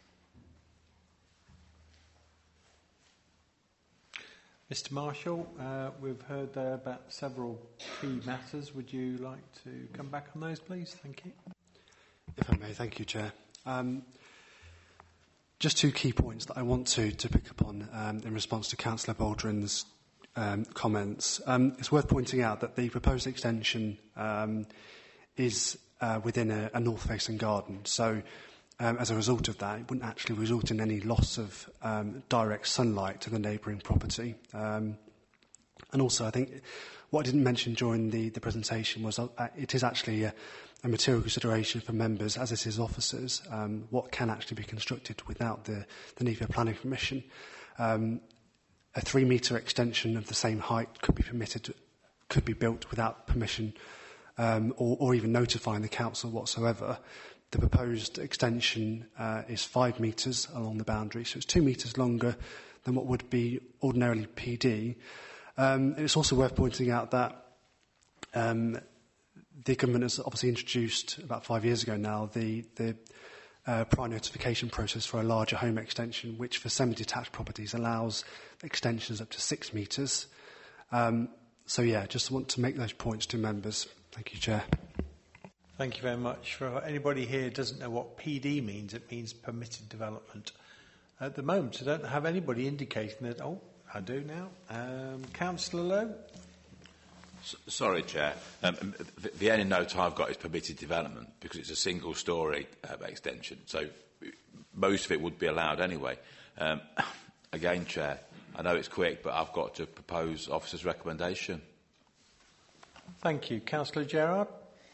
Mister Marshall, uh, we've heard there about several key matters. Would you like to come back on those, please? Thank you.
If I may, thank you, Chair. Um, just two key points that I want to, to pick up on um, in response to Councillor Baldwin's um, comments. Um, it's worth pointing out that the proposed extension um, is uh, within a, a north-facing garden. So, um, as a result of that, it wouldn't actually result in any loss of um, direct sunlight to the neighbouring property. Um, and also, I think what I didn't mention during the, the presentation was uh, it is actually a, a material consideration for members, as it is officers, um, what can actually be constructed without the, the need for planning permission. Um, a three-metre extension of the same height could be permitted, could be built without permission um, or, or even notifying the council whatsoever. The proposed extension uh, is five metres along the boundary, so it's two metres longer than what would be ordinarily P D. Um, it's also worth pointing out that um, the government has obviously introduced, about five years ago now, the, the uh, prior notification process for a larger home extension, which for semi-detached properties allows extensions up to six metres. Um, so, yeah, just want to make those points to members. Thank you, Chair.
Thank you very much. For anybody here who doesn't know what P D means, it means permitted development. At the moment, I don't have anybody indicating that. Oh, I do now. Um, Councillor Lowe?
S- sorry, Chair. Um, the, the only note I've got is permitted development because it's a single-storey uh, extension, so most of it would be allowed anyway. Um, again, Chair, I know it's quick, but I've got to propose officer's recommendation.
Thank you. Councillor Gerard?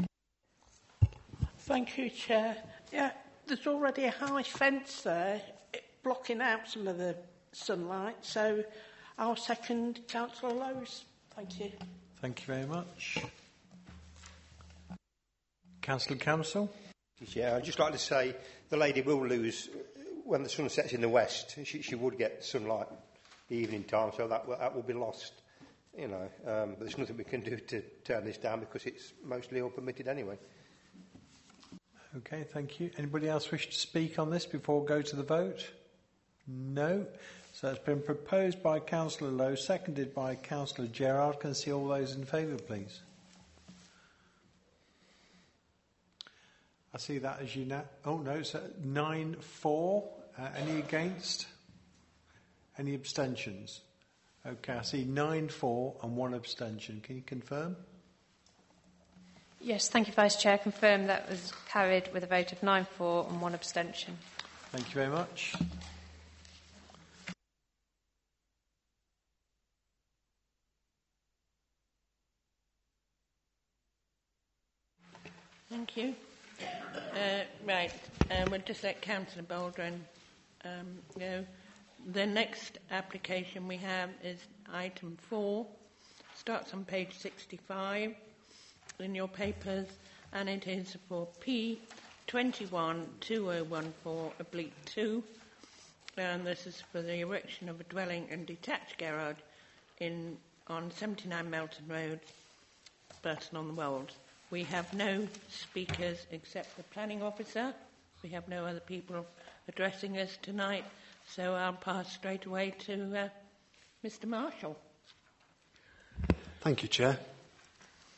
Thank you, Chair. Yeah, there's already a high fence there blocking out some of the sunlight, so I'll second Councillor Lowe's. Thank you.
Thank you very much. Councillor Council?
Yeah, I'd just like to say the lady will lose when the sun sets in the west. She, she would get sunlight the evening time, so that will, that will be lost. You know, um, but there's nothing we can do to turn this down because it's mostly all permitted anyway.
Okay, thank you. Anybody else wish to speak on this before we go to the vote? No. So it's been proposed by Councillor Lowe, seconded by Councillor Gerard. Can I see all those in favour, please? I see that as you now. Oh, no, so nine four. Uh, any against? Any abstentions? Okay, I see nine four and one abstention. Can you confirm?
Yes, thank you, Vice Chair. Confirm that was carried with a vote of nine four and one abstention.
Thank you very much.
Thank you. Uh, right, uh, we'll just let Councillor Baldwin um, go. The next application we have is item four. Starts on page sixty-five in your papers, and it is for P twenty-one two oh one four oblique two, and this is for the erection of a dwelling and detached garage in on seventy-nine Melton Road, Burton on the Wold. We have no speakers except the planning officer. We have no other people addressing us tonight, so I'll pass straight away to uh, Mister Marshall.
Thank you, Chair.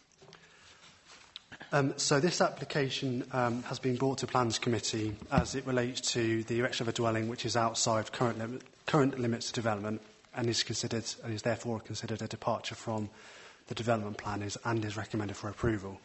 Um, so this application um, has been brought to Plans Committee as it relates to the erection of a dwelling which is outside current, lim- current limits of development and is considered and is therefore considered a departure from the development plan is, and is recommended for approval.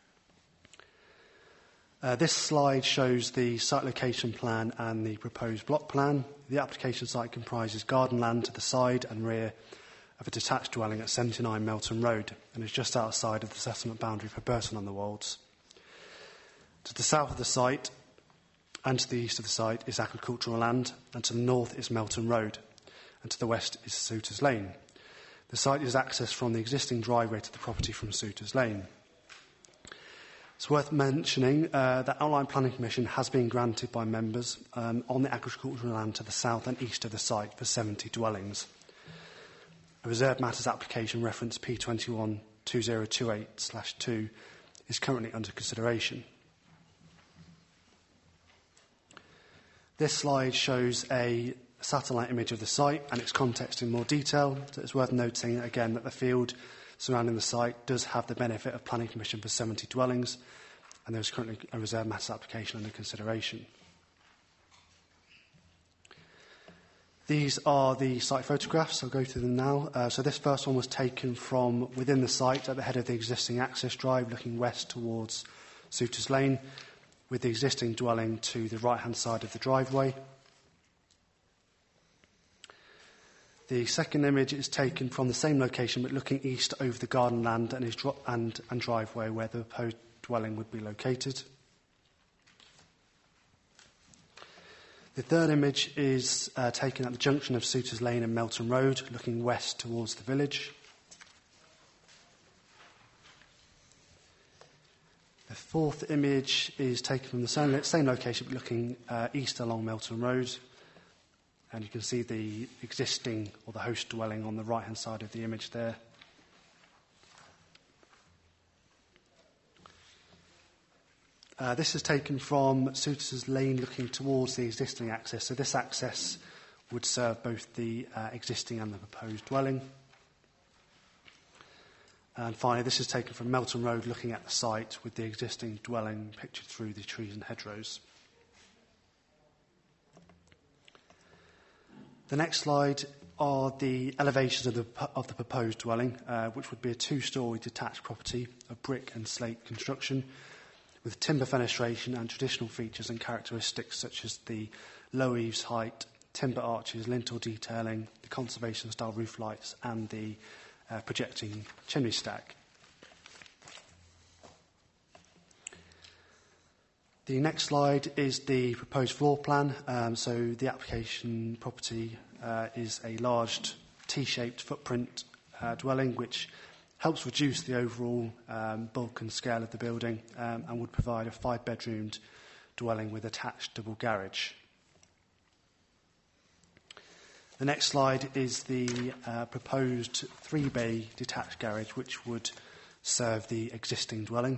Uh, this slide shows the site location plan and the proposed block plan. The application site comprises garden land to the side and rear of a detached dwelling at seventy-nine Melton Road and is just outside of the settlement boundary for Burton on the Wolds. To the south of the site and to the east of the site is agricultural land, and to the north is Melton Road, and to the west is Souters Lane. The site is accessed from the existing driveway to the property from Souters Lane. It's worth mentioning uh, that Outline Planning Permission has been granted by members um, on the agricultural land to the south and east of the site for seventy dwellings. A Reserved Matters application reference P twenty-one two zero two eight slash two is currently under consideration. This slide shows a satellite image of the site and its context in more detail. So it's worth noting again that the field surrounding the site does have the benefit of planning permission for seventy dwellings, and there is currently a Reserved Matters application under consideration. These are the site photographs. I'll go through them now. Uh, so this first one was taken from within the site at the head of the existing access drive, looking west towards Souters Lane, with the existing dwelling to the right-hand side of the driveway. The second image is taken from the same location, but looking east over the garden land and, his dro- and, and driveway where the proposed dwelling would be located. The third image is uh, taken at the junction of Souters Lane and Melton Road, looking west towards the village. The fourth image is taken from the same, same location, but looking uh, east along Melton Road. And you can see the existing, or the host dwelling, on the right-hand side of the image there. Uh, this is taken from Souters Lane looking towards the existing access. So this access would serve both the uh, existing and the proposed dwelling. And finally, this is taken from Melton Road looking at the site with the existing dwelling pictured through the trees and hedgerows. The next slide are the elevations of the, of the proposed dwelling, uh, which would be a two-storey detached property of brick and slate construction, with timber fenestration and traditional features and characteristics such as the low eaves height, timber arches, lintel detailing, the conservation-style roof lights and the uh, projecting chimney stack. The next slide is the proposed floor plan. Um, so the application property uh, is a large T-shaped footprint uh, dwelling which helps reduce the overall um, bulk and scale of the building um, and would provide a five-bedroomed dwelling with attached double garage. The next slide is the uh, proposed three-bay detached garage which would serve the existing dwelling.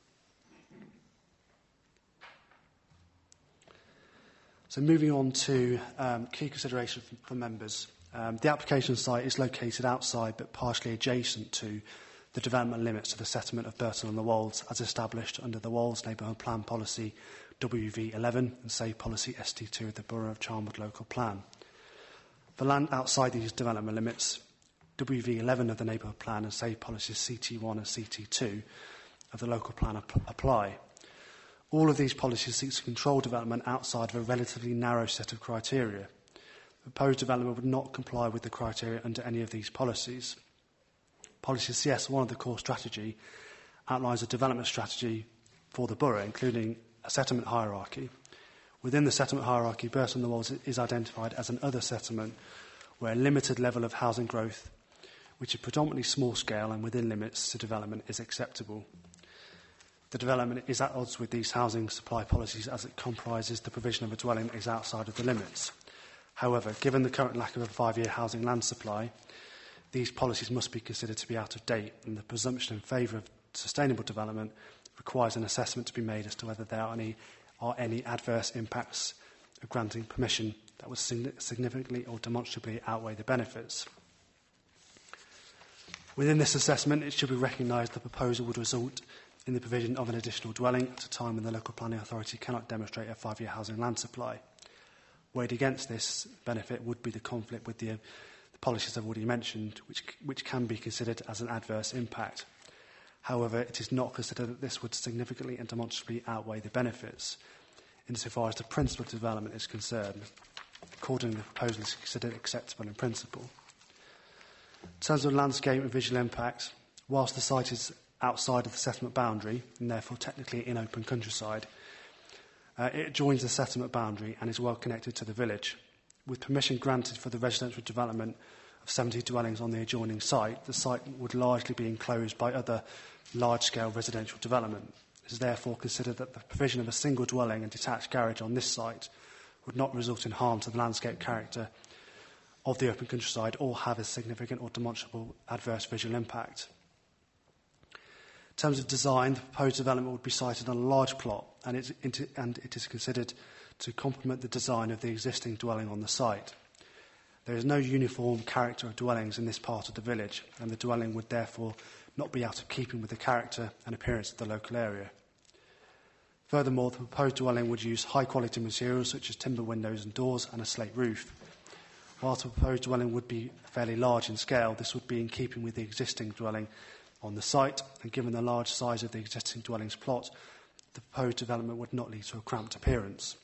So moving on to um, key consideration for, for members. Um, the application site is located outside but partially adjacent to the development limits of the settlement of Burton on the Wolds as established under the Wolds Neighbourhood Plan Policy W V eleven and Say Policy S T two of the Borough of Charnwood Local Plan. For land outside these development limits, W V eleven of the Neighbourhood Plan and Say Policies C T one and C T two of the Local Plan ap- apply. All of these policies seek to control development outside of a relatively narrow set of criteria. The proposed development would not comply with the criteria under any of these policies. Policy C S one of the core strategy outlines a development strategy for the borough, including a settlement hierarchy. Within the settlement hierarchy, Burton on the Wolds is identified as an other settlement where a limited level of housing growth, which is predominantly small scale and within limits to development, is acceptable. The development is at odds with these housing supply policies as it comprises the provision of a dwelling that is outside of the limits. However, given the current lack of a five-year housing land supply, these policies must be considered to be out of date, and the presumption in favour of sustainable development requires an assessment to be made as to whether there are any, are any adverse impacts of granting permission that would significantly or demonstrably outweigh the benefits. Within this assessment, it should be recognised the proposal would result in the provision of an additional dwelling at a time when the local planning authority cannot demonstrate a five-year housing land supply. Weighed against this benefit would be the conflict with the, uh, the policies I've already mentioned, which, which can be considered as an adverse impact. However, it is not considered that this would significantly and demonstrably outweigh the benefits, insofar as the principle of development is concerned. Accordingly, the proposal is considered acceptable in principle. In terms of landscape and visual impacts, whilst the site is outside of the settlement boundary, and therefore technically in open countryside, uh, it joins the settlement boundary and is well connected to the village. With permission granted for the residential development of seventy dwellings on the adjoining site, the site would largely be enclosed by other large-scale residential development. It is therefore considered that the provision of a single dwelling and detached garage on this site would not result in harm to the landscape character of the open countryside or have a significant or demonstrable adverse visual impact. In terms of design, the proposed development would be sited on a large plot, and it, and it is considered to complement the design of the existing dwelling on the site. There is no uniform character of dwellings in this part of the village, and the dwelling would therefore not be out of keeping with the character and appearance of the local area. Furthermore, the proposed dwelling would use high-quality materials such as timber windows and doors and a slate roof. Whilst the proposed dwelling would be fairly large in scale, this would be in keeping with the existing dwelling on the site, and given the large size of the existing dwelling's plot, the proposed development would not lead to a cramped appearance.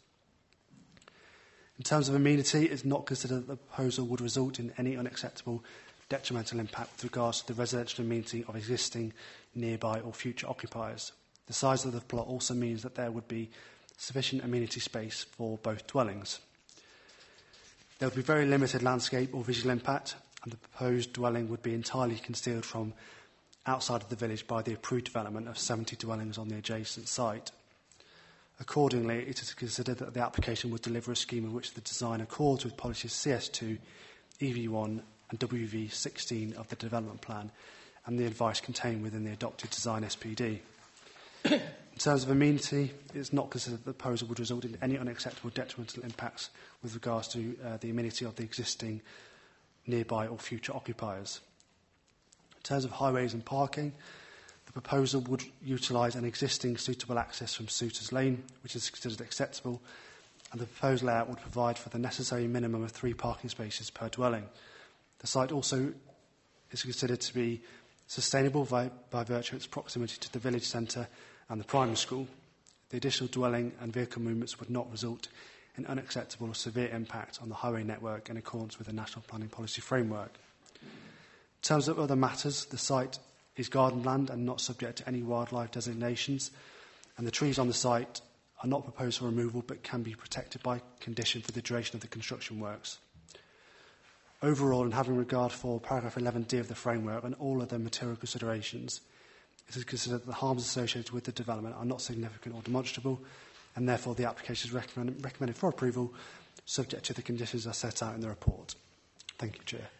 In terms of amenity, it is not considered that the proposal would result in any unacceptable detrimental impact with regards to the residential amenity of existing, nearby or future occupiers. The size of the plot also means that there would be sufficient amenity space for both dwellings. There would be very limited landscape or visual impact, and the proposed dwelling would be entirely concealed from outside of the village by the approved development of seventy dwellings on the adjacent site. Accordingly, it is considered that the application would deliver a scheme in which the design accords with policies C S two, E V one and W V sixteen of the development plan and the advice contained within the adopted design S P D. In terms of amenity, it is not considered that the proposal would result in any unacceptable detrimental impacts with regards to uh, the amenity of the existing, nearby or future occupiers. In terms of highways and parking, the proposal would utilise an existing suitable access from Suitors Lane, which is considered acceptable, and the proposed layout would provide for the necessary minimum of three parking spaces per dwelling. The site also is considered to be sustainable by, by virtue of its proximity to the village centre and the primary school. The additional dwelling and vehicle movements would not result in unacceptable or severe impact on the highway network in accordance with the National Planning Policy Framework. In terms of other matters, the site is garden land and not subject to any wildlife designations, and the trees on the site are not proposed for removal but can be protected by condition for the duration of the construction works. Overall, and having regard for paragraph eleven D of the framework and all other material considerations, it is considered that the harms associated with the development are not significant or demonstrable, and therefore the application is recommend, recommended for approval, subject to the conditions as set out in the report. Thank you, Chair.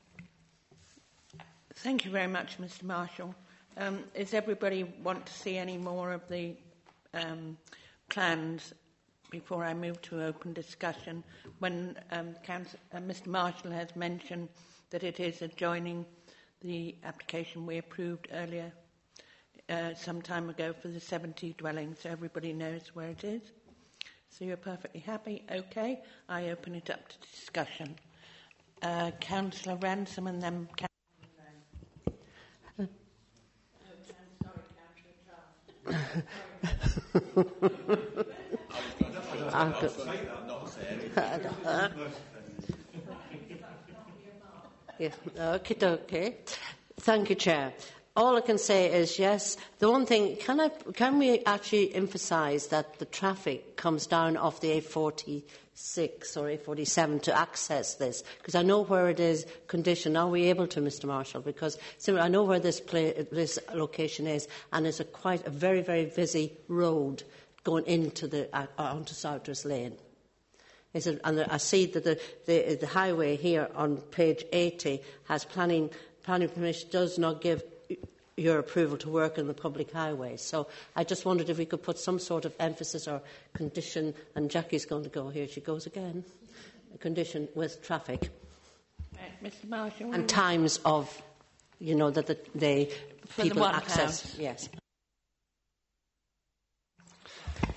Thank you very much, Mr Marshall. Um, does everybody want to see any more of the um, plans before I move to open discussion? When um, Council, uh, Mr Marshall has mentioned that it is adjoining the application we approved earlier uh, some time ago for the seventy dwellings, so everybody knows where it is. So you're perfectly happy? Okay. I open it up to discussion. Uh, Councillor Ransom and then Councillor
Yeah, okay, okay. Thank you, Chair. All I can say is yes. The one thing, can I, can we actually emphasise that the traffic comes down off the A forty-six or A forty-seven to access this? Because I know where it is conditioned. Are we able to, Mr Marshall? Because I know where this, play, this location is, and it's a quite a very, very busy road going into the uh, onto Souters Lane. Is it, and I see that the, the, the highway here on page eighty has planning planning permission does not give your approval to work in the public highways. So I just wondered if we could put some sort of emphasis or condition, and Jackie's going to go here, she goes again, a condition with traffic.
Right, Mister Marshall.
And times of, you know, that the, they,
For
people
the one
access.
house.
Yes.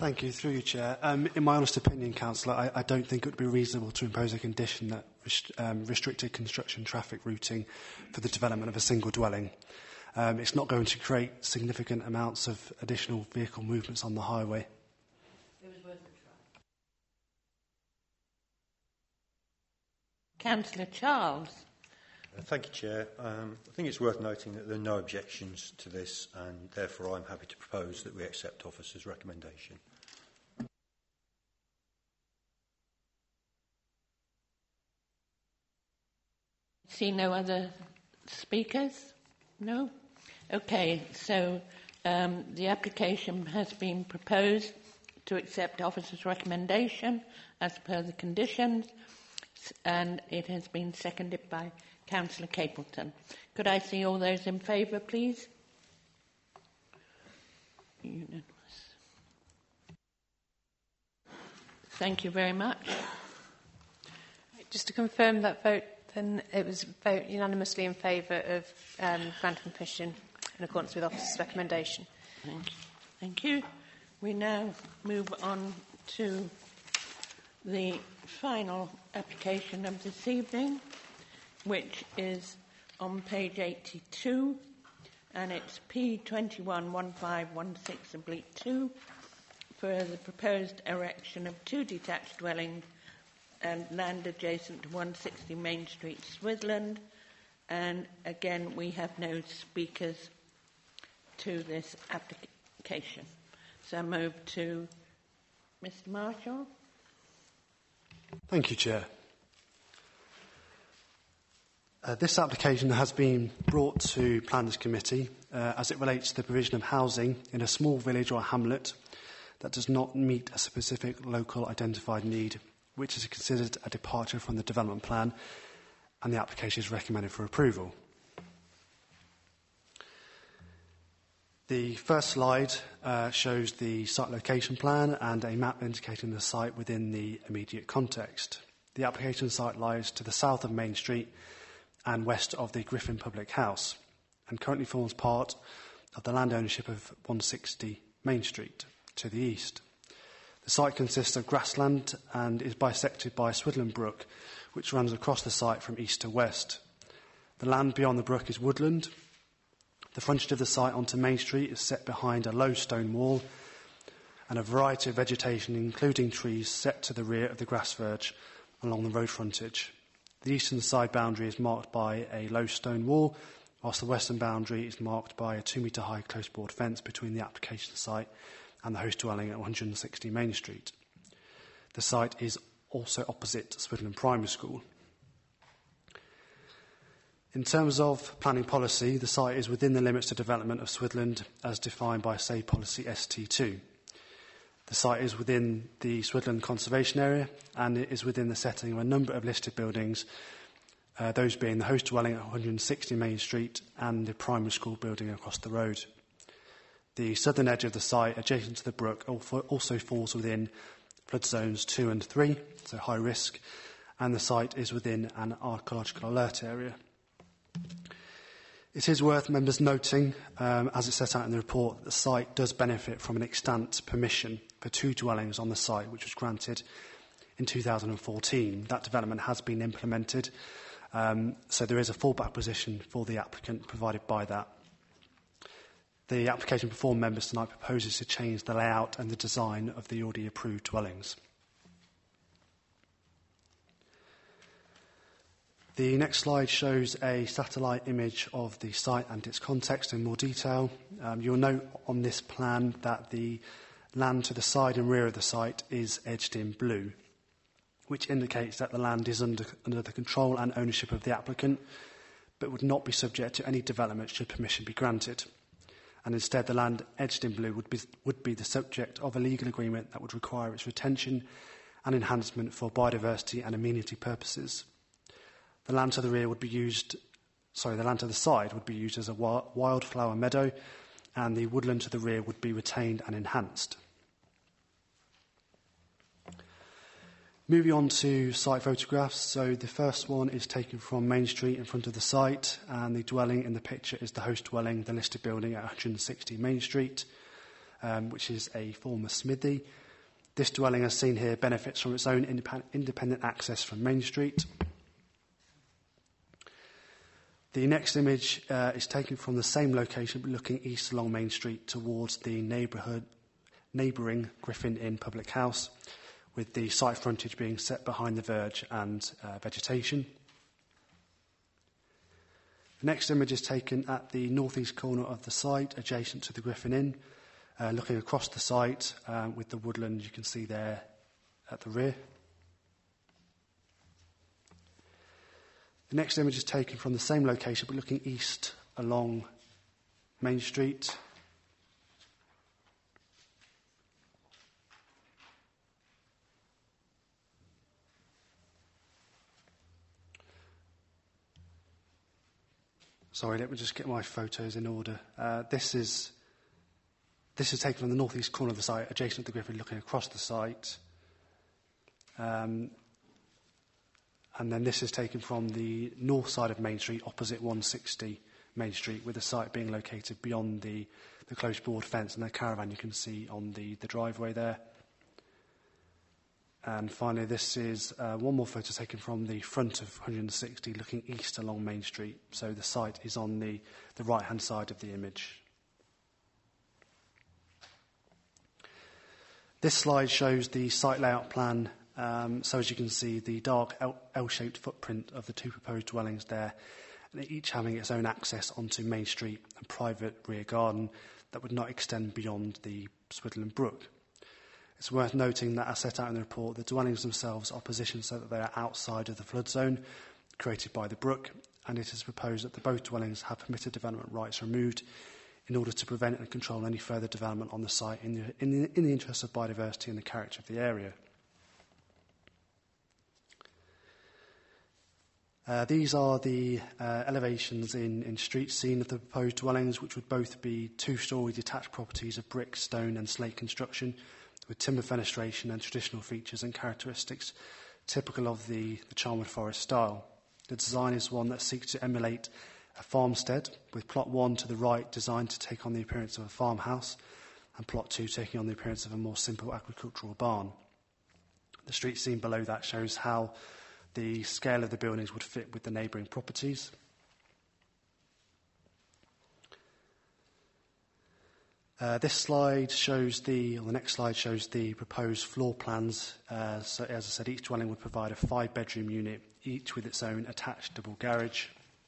Thank you. Through you, Chair. Um, in my honest opinion, Councillor, I, I don't think it would be reasonable to impose a condition that rest, um, restricted construction traffic routing for the development of a single dwelling. Um, it's not going to create significant amounts of additional vehicle movements on the highway.
It was worth a try. Councillor Charles.
Uh, thank you, Chair. Um, I think it's worth noting that there are no objections to this, and therefore I'm happy to propose that we accept Officer's recommendation.
See no other speakers? No? Okay, so um, the application has been proposed to accept Officer's recommendation as per the conditions, and it has been seconded by Councillor Capleton. Could I see all those in favour, please? Unanimous. Thank you very much.
Just to confirm that vote, then it was vote unanimously in favour of um, granting permission in accordance with Officer's recommendation.
Thank you. Thank you. We now move on to the final application of this evening, which is on page eighty-two, and it's P twenty-one one five one six oblique two for the proposed erection of two detached dwellings and land adjacent to one sixty Main Street, Swithland. And again, we have no speakers to this application. So I move to Mr Marshall.
Thank you, Chair. Uh, this application has been brought to Planners Committee uh, as it relates to the provision of housing in a small village or hamlet that does not meet a specific local identified need, which is considered a departure from the development plan, and the application is recommended for approval. The first slide uh, shows the site location plan and a map indicating the site within the immediate context. The application site lies to the south of Main Street and west of the Griffin Public House, and currently forms part of the land ownership of one sixty Main Street to the east. The site consists of grassland and is bisected by Swidland Brook, which runs across the site from east to west. The land beyond the brook is woodland. The frontage of the site onto Main Street is set behind a low stone wall, and a variety of vegetation, including trees, set to the rear of the grass verge along the road frontage. The eastern side boundary is marked by a low stone wall, whilst the western boundary is marked by a two metre high close board fence between the application site and the host dwelling at one sixty Main Street. The site is also opposite Swidland Primary School. In terms of planning policy, the site is within the limits of development of Swidland as defined by Say Policy S T two. The site is within the Swidland Conservation Area, and it is within the setting of a number of listed buildings, uh, those being the host dwelling at one sixty Main Street and the primary school building across the road. The southern edge of the site, adjacent to the brook, also falls within flood zones two and three, so high risk, and the site is within an archaeological alert area. It is worth members noting, um, as it's set out in the report, that the site does benefit from an extant permission for two dwellings on the site, which was granted in two thousand fourteen. That development has been implemented, um, so there is a fallback position for the applicant provided by that. The application before members tonight proposes to change the layout and the design of the already approved dwellings. The next slide shows a satellite image of the site and its context in more detail. Um, you'll note on this plan that the land to the side and rear of the site is edged in blue, which indicates that the land is under, under the control and ownership of the applicant, but would not be subject to any development should permission be granted. And instead, the land edged in blue would be, would be the subject of a legal agreement that would require its retention and enhancement for biodiversity and amenity purposes. The land to the rear would be used, sorry, the land to the side would be used as a wildflower meadow, and the woodland to the rear would be retained and enhanced. Moving on to site photographs. So the first one is taken from Main Street in front of the site, and the dwelling in the picture is the host dwelling, the listed building at one sixty Main Street. um, which is a former smithy. This dwelling, as seen here, benefits from its own independ- independent access from Main Street. The next image uh, is taken from the same location, but looking east along Main Street towards the neighbourhood, neighbouring Griffin Inn public house, with the site frontage being set behind the verge and uh, vegetation. The next image is taken at the northeast corner of the site, adjacent to the Griffin Inn, uh, looking across the site um, with the woodland you can see there at the rear. The next image is taken from the same location, but looking east along Main Street. Sorry, let me just get my photos in order. Uh, this is this is taken from the northeast corner of the site, adjacent to the Griffin, looking across the site. Um, and then this is taken from the north side of Main Street, opposite one sixty Main Street, with the site being located beyond the, the close board fence and the caravan you can see on the, the driveway there. And finally, this is uh, one more photo taken from the front of one sixty, looking east along Main Street. So the site is on the, the right-hand side of the image. This slide shows the site layout plan. Um, so as you can see, the dark L- L-shaped footprint of the two proposed dwellings there, and each having its own access onto Main Street and private rear garden that would not extend beyond the Swidland Brook. It's worth noting that, as set out in the report, the dwellings themselves are positioned so that they are outside of the flood zone created by the brook, and it is proposed that the both dwellings have permitted development rights removed in order to prevent and control any further development on the site in the, in the, in the interest of biodiversity and the character of the area. Uh, these are the uh, elevations in, in street scene of the proposed dwellings, which would both be two-storey detached properties of brick, stone and slate construction, with timber fenestration and traditional features and characteristics typical of the, the Charnwood Forest style. The design is one that seeks to emulate a farmstead, with plot one to the right designed to take on the appearance of a farmhouse, and plot two taking on the appearance of a more simple agricultural barn. The street scene below that shows how the scale of the buildings would fit with the neighbouring properties. Uh, this slide shows the, or the next slide shows the proposed floor plans. Uh, so, as I said, each dwelling would provide a five-bedroom unit, each with its own attached double garage.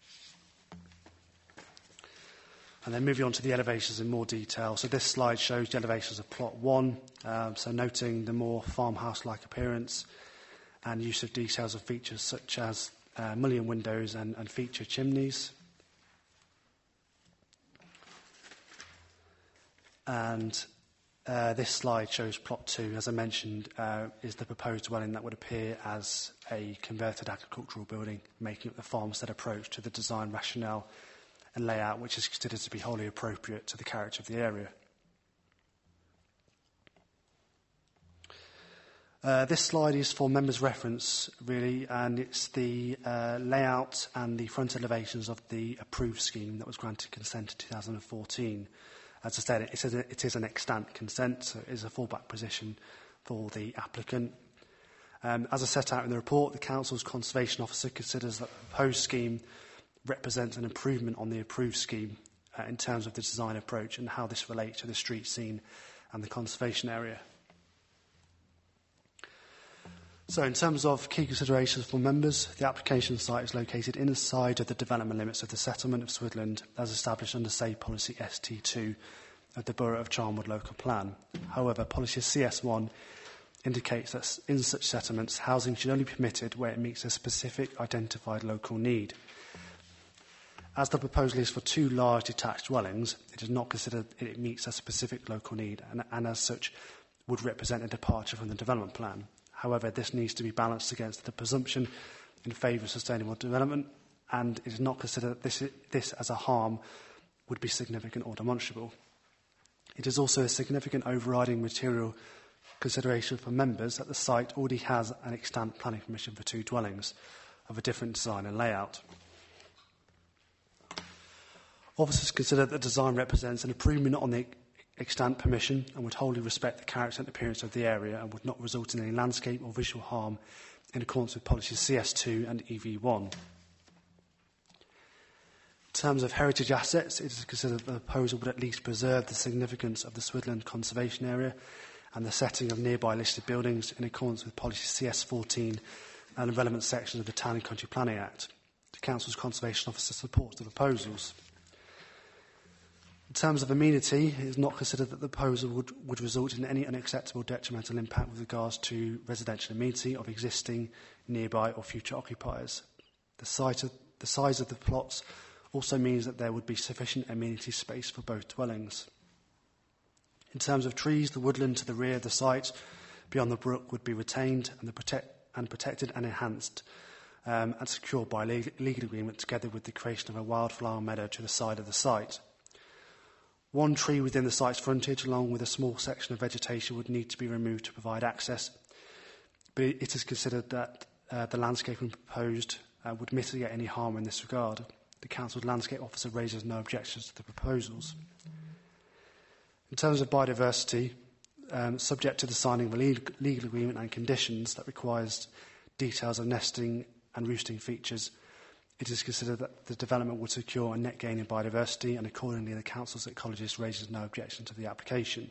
And then moving on to the elevations in more detail. So this slide shows the elevations of plot one, um, so noting the more farmhouse-like appearance and use of details of features such as uh, mullion windows and, and feature chimneys. And uh, this slide shows plot two, as I mentioned, uh, is the proposed dwelling that would appear as a converted agricultural building, making up the farmstead approach to the design rationale and layout, which is considered to be wholly appropriate to the character of the area. Uh, this slide is for members' reference, really, and it's the uh, layout and the front elevations of the approved scheme that was granted consent in two thousand fourteen. As I said, it is, a, it is an extant consent, so it is a fallback position for the applicant. Um, as I set out in the report, the Council's Conservation Officer considers that the proposed scheme represents an improvement on the approved scheme uh, in terms of the design approach and how this relates to the street scene and the conservation area. So in terms of key considerations for members, the application site is located inside of the development limits of the settlement of Swidland as established under, say, Policy S T two of the Borough of Charnwood Local Plan. However, Policy C S one indicates that in such settlements, housing should only be permitted where it meets a specific identified local need. As the proposal is for two large detached dwellings, it is not considered that it meets a specific local need and, and as such would represent a departure from the development plan. However, this needs to be balanced against the presumption in favour of sustainable development, and it is not considered that this, this as a harm would be significant or demonstrable. It is also a significant overriding material consideration for members that the site already has an extant planning permission for two dwellings of a different design and layout. Officers consider that the design represents an improvement on the extant permission and would wholly respect the character and appearance of the area and would not result in any landscape or visual harm in accordance with policies C S two and E V one. In terms of heritage assets, it is considered that the proposal would at least preserve the significance of the Swidland Conservation Area and the setting of nearby listed buildings in accordance with policy C S fourteen and the relevant sections of the Town and Country Planning Act. The Council's Conservation Officer supports the proposals. In terms of amenity, it is not considered that the proposal would, would result in any unacceptable detrimental impact with regards to residential amenity of existing, nearby or future occupiers. The, site of, the size of the plots also means that there would be sufficient amenity space for both dwellings. In terms of trees, the woodland to the rear of the site beyond the brook would be retained and, the protect, and protected and enhanced um, and secured by a legal, legal agreement together with the creation of a wildflower meadow to the side of the site. One tree within the site's frontage, along with a small section of vegetation, would need to be removed to provide access, but it is considered that uh, the landscaping proposed uh, would mitigate any harm in this regard. The Council's Landscape Officer raises no objections to the proposals. In terms of biodiversity, um, subject to the signing of a legal, legal agreement and conditions that requires details of nesting and roosting features, it is considered that the development would secure a net gain in biodiversity, and accordingly the Council's ecologist raises no objection to the application.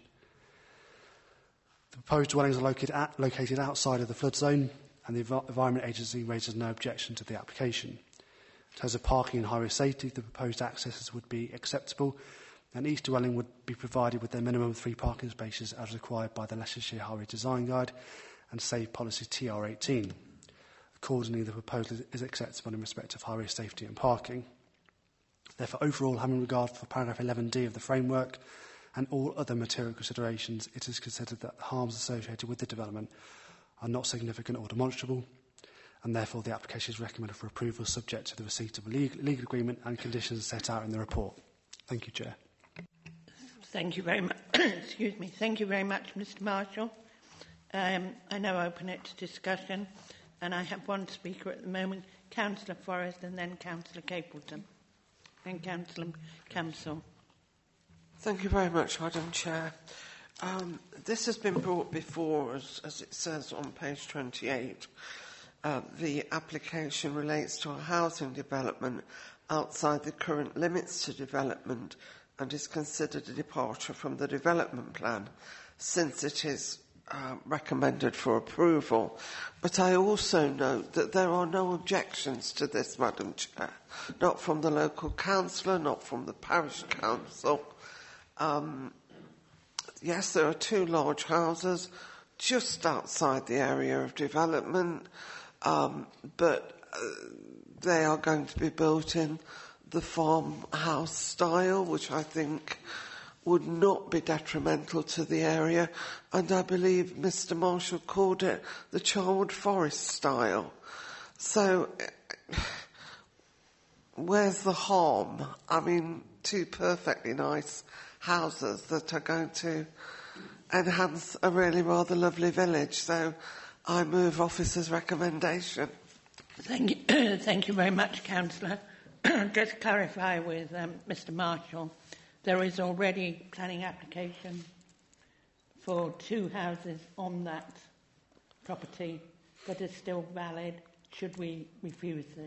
The proposed dwellings are located, at, located outside of the flood zone, and the Env- Environment Agency raises no objection to the application. In terms of parking and highway safety, the proposed accesses would be acceptable, and each dwelling would be provided with a minimum of three parking spaces as required by the Leicestershire Highway Design Guide and Safe Policy T R eighteen. Accordingly, the proposal is acceptable in respect of highway safety and parking. Therefore, overall, having regard for paragraph eleven D of the framework and all other material considerations, it is considered that the harms associated with the development are not significant or demonstrable, and therefore the application is recommended for approval subject to the receipt of a legal, legal agreement and conditions set out in the report. Thank you, Chair.
Thank you very much. Excuse me. Thank you very much, Mr Marshall. Um, I now open it to discussion, and I have one speaker at the moment, Councillor Forrest, and then Councillor Capleton, and Councillor Camsell.
Thank you very much, Madam Chair. Um, this has been brought before, as, as it says on page twenty-eight. Uh, the application relates to a housing development outside the current limits to development and is considered a departure from the development plan, since it is uh, recommended for approval. But I also note that there are no objections to this, Madam Chair, not from the local councillor, not from the parish council. Um, yes, there are two large houses just outside the area of development, um, but uh, they are going to be built in the farmhouse style, which I think would not be detrimental to the area, and I believe Mr Marshall called it the Charwood Forest style. So, where's the harm? I mean, two perfectly nice houses that are going to enhance a really rather lovely village. So, I move officer's recommendation.
Thank you, thank you very much, Councillor. Just to clarify with um, Mr Marshall, there is already planning application for two houses on that property that is still valid. Should we refuse this?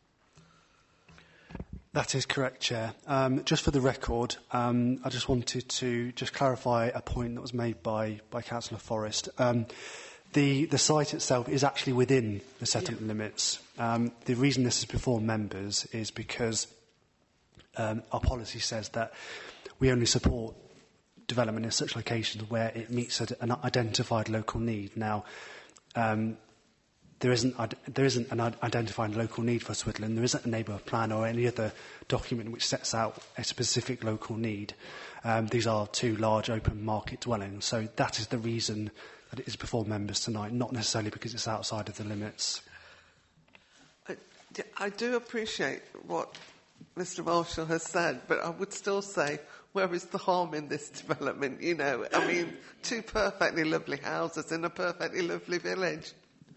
That is correct, Chair. Um, just for the record, um, I just wanted to just clarify a point that was made by, by Councillor Forrest. Um, the, the site itself is actually within the settlement yeah. limits. Um, the reason this is before members is because um, our policy says that we only support development in such locations where it meets a, an identified local need. Now, um, there isn't, there isn't an identified local need for Swidland. There isn't a neighbourhood plan or any other document which sets out a specific local need. Um, these are two large open market dwellings. So that is the reason that it is before members tonight, not necessarily because it's outside of the limits.
I, I do appreciate what Mr Marshall has said, but I would still say, where is the harm in this development? You know, I mean, two perfectly lovely houses in a perfectly lovely village.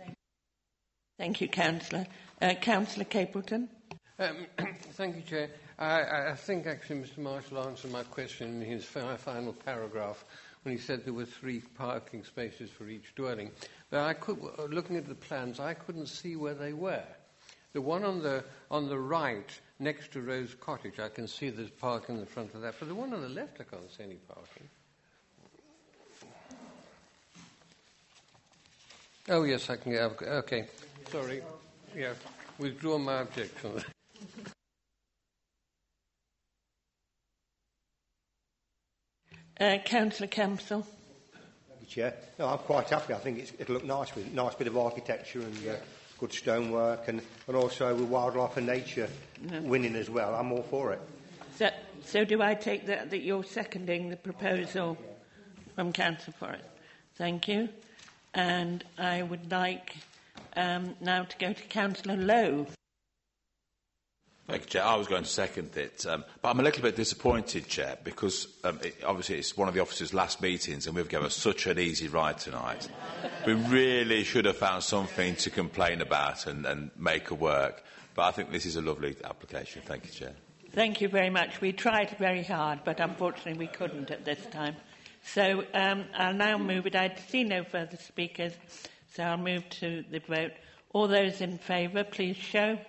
Thank you, Councillor. Uh, Councillor Capleton.
Um, thank you, Chair. I, I think actually Mr Marshall answered my question in his fi- final paragraph when he said there were three parking spaces for each dwelling. But I could, looking at the plans, I couldn't see where they were. The one on the on the right, next to Rose Cottage, I can see there's parking in the front of that. But the one on the left, I can't see any parking. Oh, yes, I can get... Okay, sorry. Yeah, withdraw my objection.
Uh, Councillor Campbell.
Thank you, Chair. No, I'm quite happy. I think it's, it'll look nice with a nice bit of architecture and uh, good stonework, and, and also with wildlife and nature
No.
winning as well. I'm all for it.
So, so do I take that that you're seconding the proposal from Councillor Forrest? Thank you. And I would like um, now to go to Councillor Lowe.
Thank you, Chair. I was going to second it, um, but I'm a little bit disappointed, Chair, because um, it, obviously it's one of the officers' last meetings and we've given us such an easy ride tonight. We really should have found something to complain about and, and make it work. But I think this is a lovely application. Thank you, Chair.
Thank you very much. We tried very hard, but unfortunately we couldn't at this time. So um, I'll now move it. I see no further speakers, so I'll move to the vote. All those in favour, please show.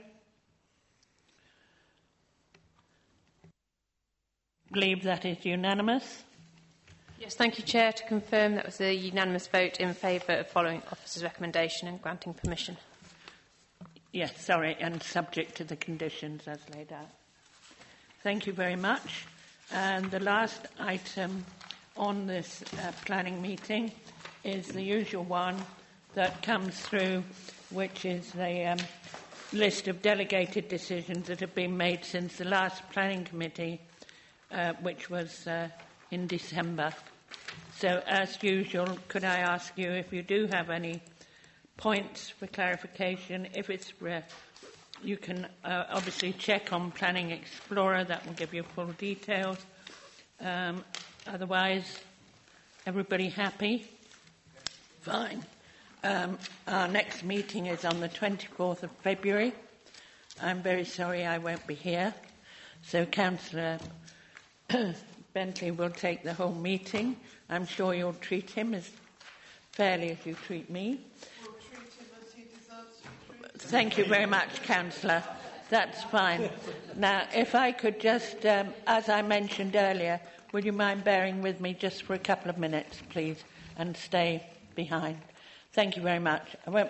Believe that is unanimous.
Yes, thank you, Chair. To confirm, that was a unanimous vote in favour of following officer's recommendation and granting permission.
Yes, sorry, and subject to the conditions as laid out. Thank you very much. And the last item on this uh, planning meeting is the usual one that comes through, which is the um, list of delegated decisions that have been made since the last planning committee, uh, which was uh, in December. So, as usual, could I ask you if you do have any points for clarification? If it's uh, you can uh, obviously check on Planning Explorer, that will give you full details. Um, otherwise, everybody happy? Fine. Um, our next meeting is on the twenty-fourth of February. I'm very sorry I won't be here. So Councillor Bentley will take the whole meeting. I'm sure you'll treat him as fairly as you treat me.
We'll treat him as he deserves to be treated.
Thank you very much, Councillor. That's fine. Now, if I could just, um, as I mentioned earlier, would you mind bearing with me just for a couple of minutes, please, and stay behind? Thank you very much. I won't